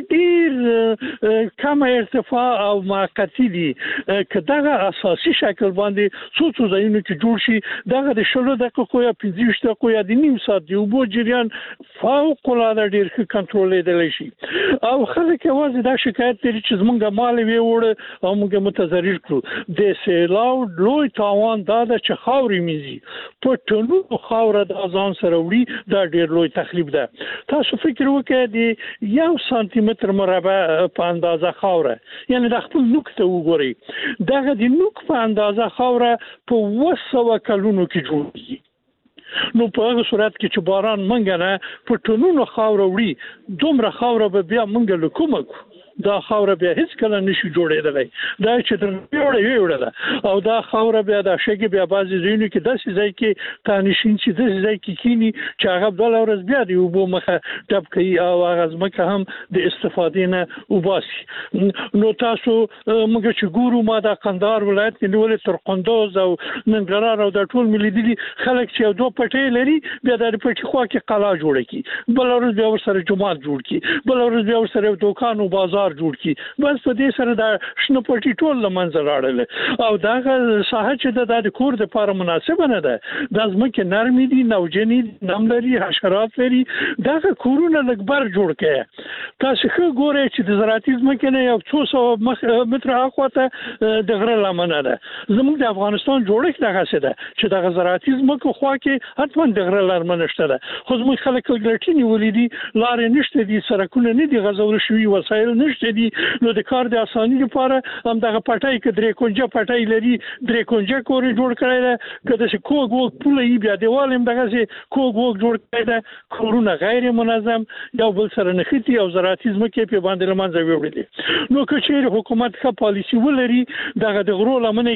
ډیر کم ارتفاع او موقتی دي که دغه اساسي شکل باندې څو څو ځایونو کې جوړ شي دغه د شلو دقیقو یا پنځه دقیقو یا د نیم ساعت دی وبو جریان فوق العاده ډیر ښه کنټرولېدل شي او خلک یوازې دا شکایت لري چې زمونږ مال وی وړ او موږ متضرر کړو د سیلاو لوی تاوان دا چې خاورې میزي په ټولو خاور د ځان سره وړي دا ډیر لوی تخریب ده تاسو فکر وکړئ د یو سانتي متر مربع په اندازه خاور یعنی د خپل نوک ته وګورئ دغه د نوک په اندازه خاور په وسو کلونو کې جوړیږي نو په هغه صورت کې چې باران منګ نه په ټولو خاور وړي دومره خاور به بیا منګ له کومه دا خاور بیا هیڅ کله نشي جوړېدلی دا چې د ویوړې ویوړه او دا خاور بیا د شګي بیا بازي زینو کې داسې ځای کې تانشین چې داسې ځای کې کینی چې هغه بل ورځ بیا دی وبو مخه ټپ کوي او هغه ځمکه هم د استفادې نه وباسي نو تاسو موږ چې ګورو ما د قندهار ولایت کې نیولې تر قندوز او ننګرهار او د ټول ملي دي خلک چې یو دوه پټې لري بیا د پټې خوا کې قلا جوړه کی بل ورځ بیا ورسره جماعت جوړ کی بل ورځ بیا ورسره دوکان او بازار جوړ کی بس په دې سره د شنو پټي ټول لمنځه راړل او دا ساحه چې د کور د لپاره مناسبه نه ده د ځمکې نرمي دي نوجني نملري حشرات لري دا کورونه لګبر جوړ کړي تاسو خو ګورئ چې د زراعتي ځمکې نه یو څو سو متر اخواته د غره لمنه ده زموږ د افغانستان جوړښت دغه څه ده چې د زراعتي ځمکو خوا کې حتما د غره لمنه شته خو زموږ خلک ګلټینی ولیدي لارې نشته دي سرکونه نه دي غزول شوی وسایل نشته دي نو د کار د اساني لپاره هم دغه پټای کې درې کونجه پټای لري درې کونجه کور جوړ کړی دا کله چې کوګ وګ پوله یې بیا دیوال هم دغه سي کوګ وګ جوړ کړی دا کورونه غیر منظم یو بل سره نختی او زراعتي ځمکې په باندې لمنځه وړي نو که چیرې حکومت ښه پالیسي ولري دغه د غرو لمنه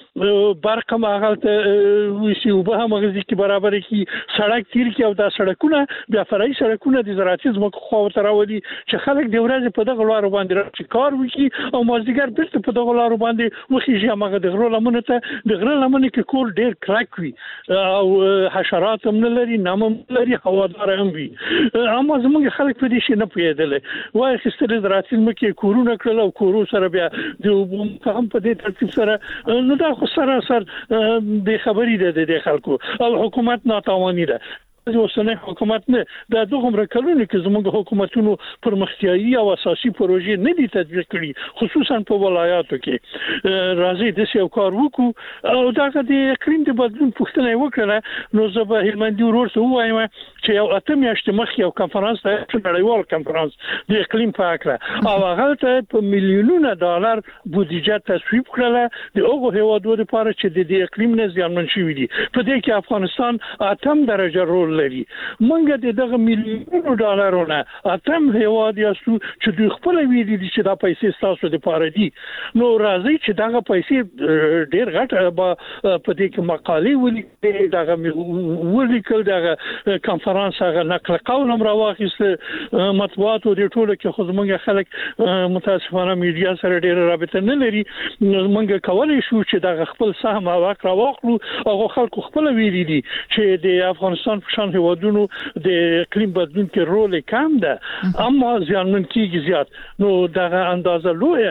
کې برق ماغلت وسی او به هم غزي کې برابر کې سړک تیر کې او دا سړکونه بیا فرعي سړکونه د زراعتي ځمکو خو تراولي چې خلک د ورځې په دغه لارو باندې راځي کار وکړي او مازدیګر بیرته په دغه لارو باندې وخیږي هغه د غرو لمنه ته د غرو لمنه کې کور ډیر کلک وي او حشرات هم نه لري نام هم لري هوادار هم وي اما زموږ خلک په دې شي نه پیدل وای خستل زراعتي ځمکې کورونه کړل او کورو سره بیا د هم په دې ترتیب سره نو دا خو سره سره د خبرې ده د خلکو او حکومت ناتواني ده اوسنۍ حکومت نه د دغه کلونو کې زموږ حکومتونو پرمختیایي او اساسي پروژې نه دي تطبیق کړي خصوصا په ولایاتو کې راځي د یو کار وکړو او دا د اقلیم د بدلون پوښتنه وکړه نو زه به هلمندي ورور ته وایم چې یو اتم میاشتې مخکې یو کنفرانس ته نړیوال کنفرانس د اقلیم په اړه او هغه ته په میلیونونو ډالر بودیجه تصویب کړله د هغو هیوادونو لپاره چې د اقلیم نه زیانمن شوي دي په دې کې افغانستان اتم درجه رول لري مونږ د دغه میلیونونو ډالرونه اتم هیواد یاستو چې دوی خپل ویلي دي چې دا پیسې تاسو د پاره دي نو راځي چې دغه پیسې ډیر غټ په دې کې مقالې ولیکي دغه ولیکل دغه کنفرانس هغه نقل قول هم راوخیست مطبوعات او د ټولو کې خو زمونږ خلک متاسفانه میډیا سره ډیر رابطه نه لري مونږ کولای شو چې دغه خپل سهم او حق راوخلو او خلکو خپل ویلي دي چې د افغانستان په هیوادونو د اقلیم بدلون کې رول کم ده اما زیانمن کیږي زیات نو دغه اندازه لوی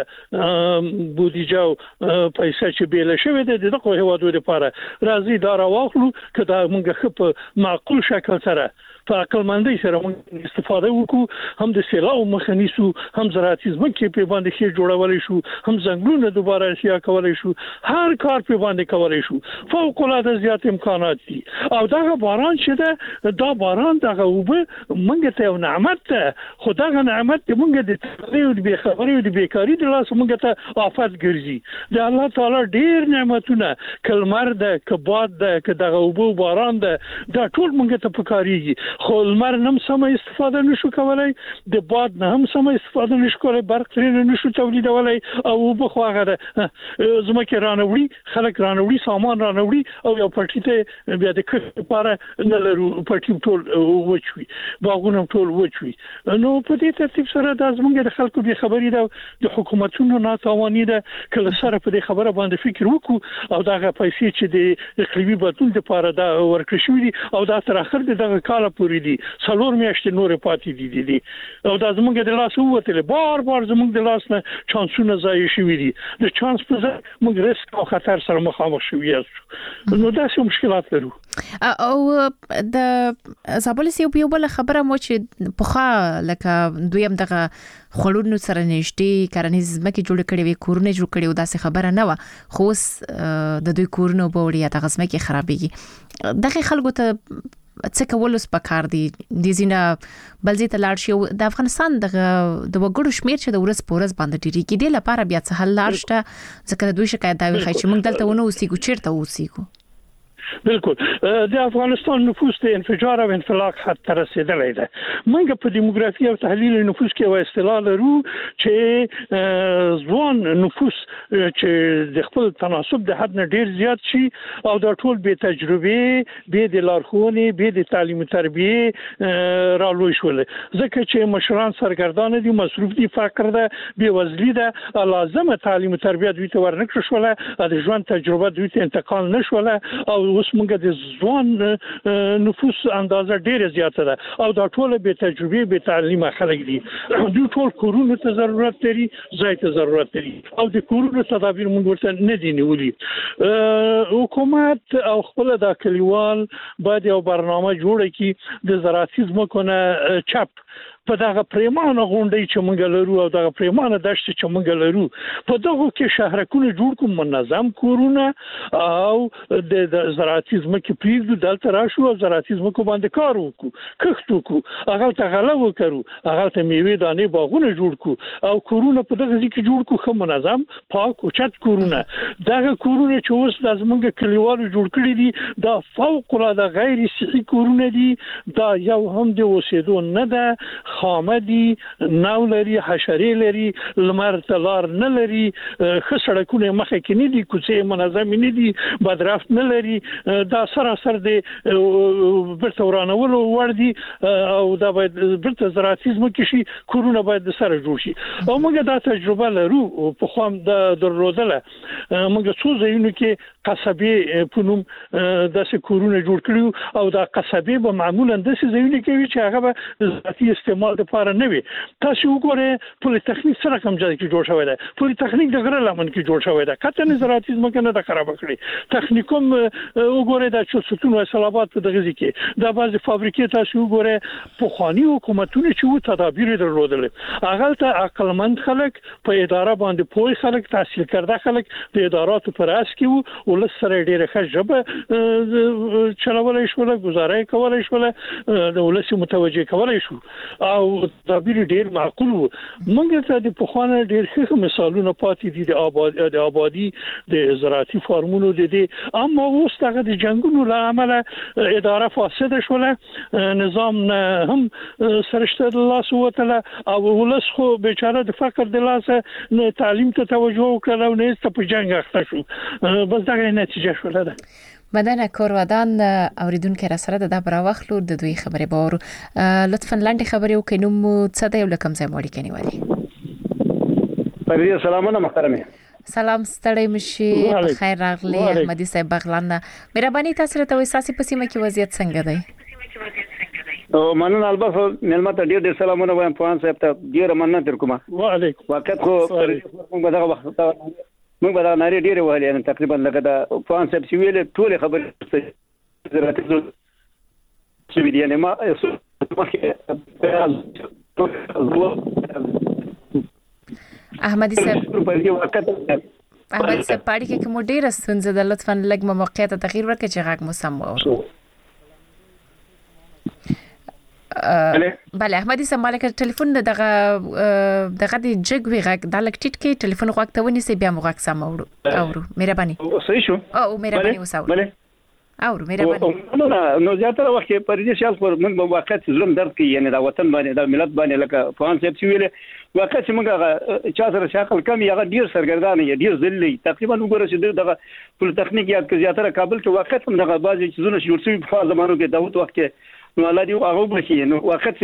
بودیجه او پیسې چې بیل شوی ده دغه هیوادونو لپاره راځي دا راوخلو که دا موږ په معقول شکل سره په عقلمندۍ سره موږ استفاده وکړو هم د سیلاب مخنیسو هم زراعتي ځمکې په باندې کې جوړولای شو هم ځنګلونه دوباره احیا کولای شو هر کار په باندې کولای شو فوق العاده زیات امکانات دي او دغه باران چې ده دا باران دغه وبه موږ ته یو نعمت ده خو دغه نعمت موږ د تغیر او د خبرې او د بیکاری د لاس موږ ته آفت ګرځي د الله تعالی ډیر نعمتونه کلمر ده کباد ده که دغه وبه باران ده دا ټول موږ ته پکاريږي خو لمر نه سم استفاده نشو کولای د باد نه هم سم استفاده نشو کولای برق ترې نشو تولیدولای او بخو هغه زمکه رانوړي خلک رانوړي سامان رانوړي او یو پټی ته بیا د کښ لپاره نه لرو پټی ټول وچوي باغونه ټول وچوي نو په دې ترتیب سره د زمونږ د خلکو به خبرې ده د حکومتونو ناتواني ده کله سره په دې خبره باندې فکر وکړو او دغه پیسې چې د اقلیمي بدلون لپاره دا ورکړل شوې او دا تر اخر دغه کال پورې دي څلور میاشتې نور پاتې دي دي او دا زموږ د لاس وته بار بار زموږ د لاس نه چانسونه ضایع شوي دي د چانس په ځای موږ ریسک او خطر سره مخامخ شوي یو نو دا څه مشکلات لرو او د زابل سی په بل خبره مو چې پخا لکه دویم دغه خلونو سره نشټي کرنیز مکه جوړ کړي وي کورونه جوړ کړي او دا څه خبره نه و خو د دوی کورونه بوړي دغه سمکه خرابېږي دغه خلکو ته څه کول اوس پکار دي د زینا بلځي ته لاړ شي د افغانستان د د وګړو شمیر چې د ورځ پورز باندې ډیری کې دی لپاره بیا څه حل لاړ شته ځکه دوی شکایت دا وی چې موږ دلته ونه اوسېږو چیرته اوسېږو بالکل د افغانستان نفوس د انفجار او انفلاق خط ته رسیدلی ده موږ په دیموګرافي او تحلیل نفوس کې یو اصطلاح لرو چې ځوان نفوس چې د خپل تناسب د حد نه ډیر زیات شي او د ټول به تجربه به د لارښوونې به د تعلیم او تربیه رالوي شول ځکه چې مشران سرګردان دي مصروف دي فقر ده بې وزلي ده لازمه تعلیم او تربیه دوی ته ورنکړل شو د ژوند تجربه دوی ته انتقال نشول او اوس موږ د ځوان نفوس اندازه ډیره زیاته ده او دا ټول به تجربه به تعلیم خلک دي دوی ټول کورونو ته ضرورت لري ځای ته ضرورت لري او د کورونو تدابیر موږ ورته نه دي نیولي حکومت او خپل د کلیوال باید یو برنامه جوړ کړي د زراعتي ځمکو نه چپ په دغه پریمانه غونډې چې موږ لرو او دغه پریمانه دشت چې موږ لرو په دغه کې شهرکونه جوړ کوم منظم کورونه او د زراعتي ځمکې پریږدو دلته راشو او زراعتي ځمکو باندې کار وکړو کښت وکړو هغه ته غله وکړو هغه ته میوې دانې باغونه جوړ کړو او کورونه په دغه ځای کې جوړ کړو خو منظم پاک او چت کورونه دغه کورونه چې اوس د زمونږ کلیوالو جوړ کړی دي دا فوق العاده غیر صحي کورونه دي دا یو هم د اوسېدو نه ده خامه دي نو لري حشرې لري لمر تلار نه لري ښه سړکونه مخه کې نه دي کوڅې منظم نه دي بدرافت نه لري دا سراسر د برته ورانولو ور دي او دا باید برته زراعتي ځمکې شي کورونه باید سره جوړ شي او موږ دا تجربه لرو په خام د درلودله موږ څو ځایونو کې قصبې په نوم داسې کورونه جوړ کړو او دا قصبې به معمولا داسې ځایونه کې چې هغه به ذاتي استعمال لپاره نه وي تاسو وګورئ پولی تخنیک سره کوم ځای کې جوړ شوی دی پولی تخنیک د غره لمن کې جوړ شوی دی کته نه زراعتي ځمکه نه خراب کړي تخنیکوم وګورئ د چوستون او صلابات په دغه ځای کې دا بعض فابریکې تاسو وګورئ په خواني حکومتونو چې و تدابیر درلودل هغه ته عقلمند خلک په اداره باندې پوي خلک تحصیل کرده خلک د اداراتو پر اس کې ول سره ډیره ښه جبه چلولای شو له گزارای کولای شو له د ولسی متوجه کولای شو او تدابیر ډیر معقول وو موږ ته د پخوانه ډیر ښه مثالونه پاتې دي د آبادی د آبادی د زراعتي فارمونو د دې اما اوس دغه د جنگونو له امله اداره فاسده شوله نظام نه هم سرشته الله سوتله او ولس خو بیچاره د فقر د لاسه نه تعلیم ته توجه وکړه او نه ست په جنگ اخته شو بس دغه نتیجه شوله ده مدنه کورودان اوریدونکو را سره د برا وخلو د دوی خبرې باور لطفا لاندې خبرې وکړئ نو مو څه دی لکم ځای مړی کني ولی پرې سلامونه محترمه سلام ستړی مشي خیر راغلی احمدي صاحب بغلان مهرباني تاسو ته وساسي پسیمه کې وضعیت څنګه دی او مننه البته ملمت ډیر ډیر سلامونه وایم پوهان صاحب ته ډیر مننه در کوم وعلیکم وخت خو موږ دغه وخت موږ به دا نری ډیر وهلې ان تقریبا لکه دا پوهان صاحب چې ویل ټول خبرې زراعتي چې ویل نه ما احمدي صاحب احمدي صاحب پاړي کې کوم ډیر ستونزه د لطفا لګ موقعیت تغییر ورکړي چې غاګ مو سم وره بله احمدي صاحب مالک ټلیفون دغه دغه د جګوي غږ د لک ټیټ کې ټلیفون غوښ ته ونی سي بیا موږ سم اورو اورو مهرباني صحیح شو او مهرباني وساو بله اورو مهرباني نو نو زیاتره وخت پر دې شال پر موږ واقعیت زلم درد کې یعنی دا وطن باندې دا ملت باندې لکه فان صاحب چې ویل واقعیت چې موږ چا سره شاکل کم یا ډیر سرګردان یا ډیر ذلی تقریبا وګورئ چې دغه ټول تخنیک یاد کې زیاتره کابل کې واقعیت هم دغه بعضی چیزونه جوړ شوي په زمانو کې داوود وخت کې نو الله دې هغه بشي نو وخت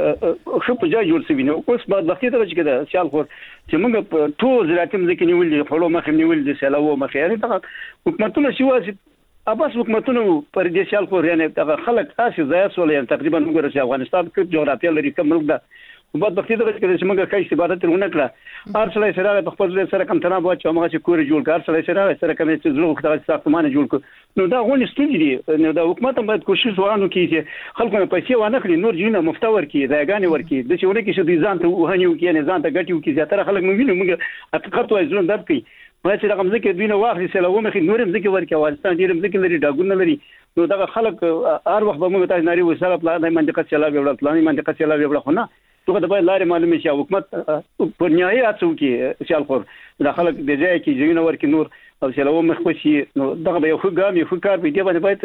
خو په ځای جوړ شوی نو اوس بعد وخت ته چې دا سیال خور چې موږ ټول زراعتي مځکې نیول دي خپل مخ نیول دي سلاو مخ یعنی دا حکومتونه شي واسي اباس حکومتونه پر دې سیال خور یعنی دا خلک تاسو ځای سول یعنی تقریبا موږ چې افغانستان کې جغرافیه لري کوم ملک ده بعد وخت ته چې موږ کای استفاده ترونه کړه ارسله سره په خپل سره کم تناب واچو موږ چې کور جوړ کړ سره سره سره کوم چې زلو وخت ساختمان جوړ کړ نو دا غونې ستونزې دي نو دا حکومت هم باید کوشش وانه کوي چې خلکو نه پیسې وانه کړي نور جنونه مفتور کړي ځایګانې ورکړي د چې ونه کې چې ځان ته وهنیو کې نه ځان ته ګټیو کې زیاتره خلک موږ وینو موږ حقیقت وایي ځلون درک کوي ما چې رقم ځکه دوی نو واخلي سلام مخې نورم ځکه ورکړي افغانستان ډیرم ځکه لري ډاګونه لري نو دا خلک هر وخت به موږ تاسو ناری وسره پلان د منطقه چلا ویوړ پلان منطقه چلا ویوړ خو نه توګه د باید لارې معلومه شي حکومت پر نیایي اڅو کې سیال خور د خلک د ځای کې ځینو ورکې نور او سلام مخ شي نو دغه به یو ګام یو کار به دی باید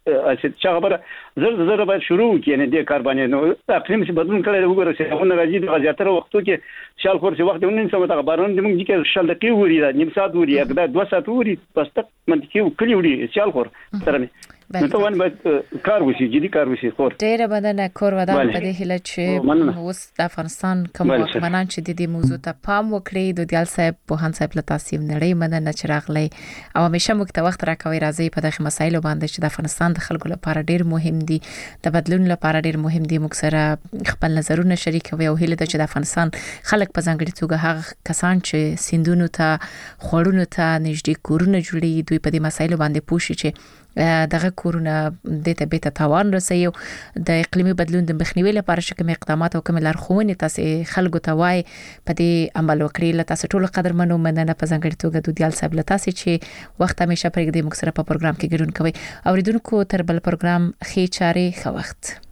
چې خبره زر زر باید شروع کړي نه د کار باندې نو اقلیم چې بدلون کړي وګوره چې هغه راځي د زیاتره وختو کې سیال خور چې وخت ونن سم ته بارون د موږ کې شل دقیقې وری دا نیم ساعت وری دا دوه ساعت وری پس تک منطقي کلی وری سیال خور سره نو ته ونه باید کار وشي جدي کار وشي خور ډېر بدنه کور ودان په دې هله چې اوس د افغانستان کوم واکمنان چې د دې موضوع ته پام وکړي د دیال صاحب په هان صاحب له تاسو نړۍ مدنه چراغلي او همیشه موږ ته وخت راکوي راځي په دغه مسایلو باندې چې د افغانستان د خلکو لپاره ډېر مهم دي د بدلون لپاره ډېر مهم دي موږ سره خپل نظرونه شریکوي او هله د چې د افغانستان خلک په ځانګړي توګه هغه کسان چې سیندونو ته خورونو ته نږدې کورونه جوړي دوی په دې مسایلو باندې پوښي چې دغه کورونه د طبيعت توان رسي د اقليمي بدلون د مخنیوي لپاره شکم اقدامات او کوم لارښوونې تاسو خلکو ته وای په دې عمل وکړي لته تاسو ټول قدرمنو مننه په ځانګړي توګه د دیال صاحب لته چې وخت همیشه پرې د مکسره په پروګرام کې ګډون کوي اوریدونکو تر بل پروګرام خې چاري خو وخت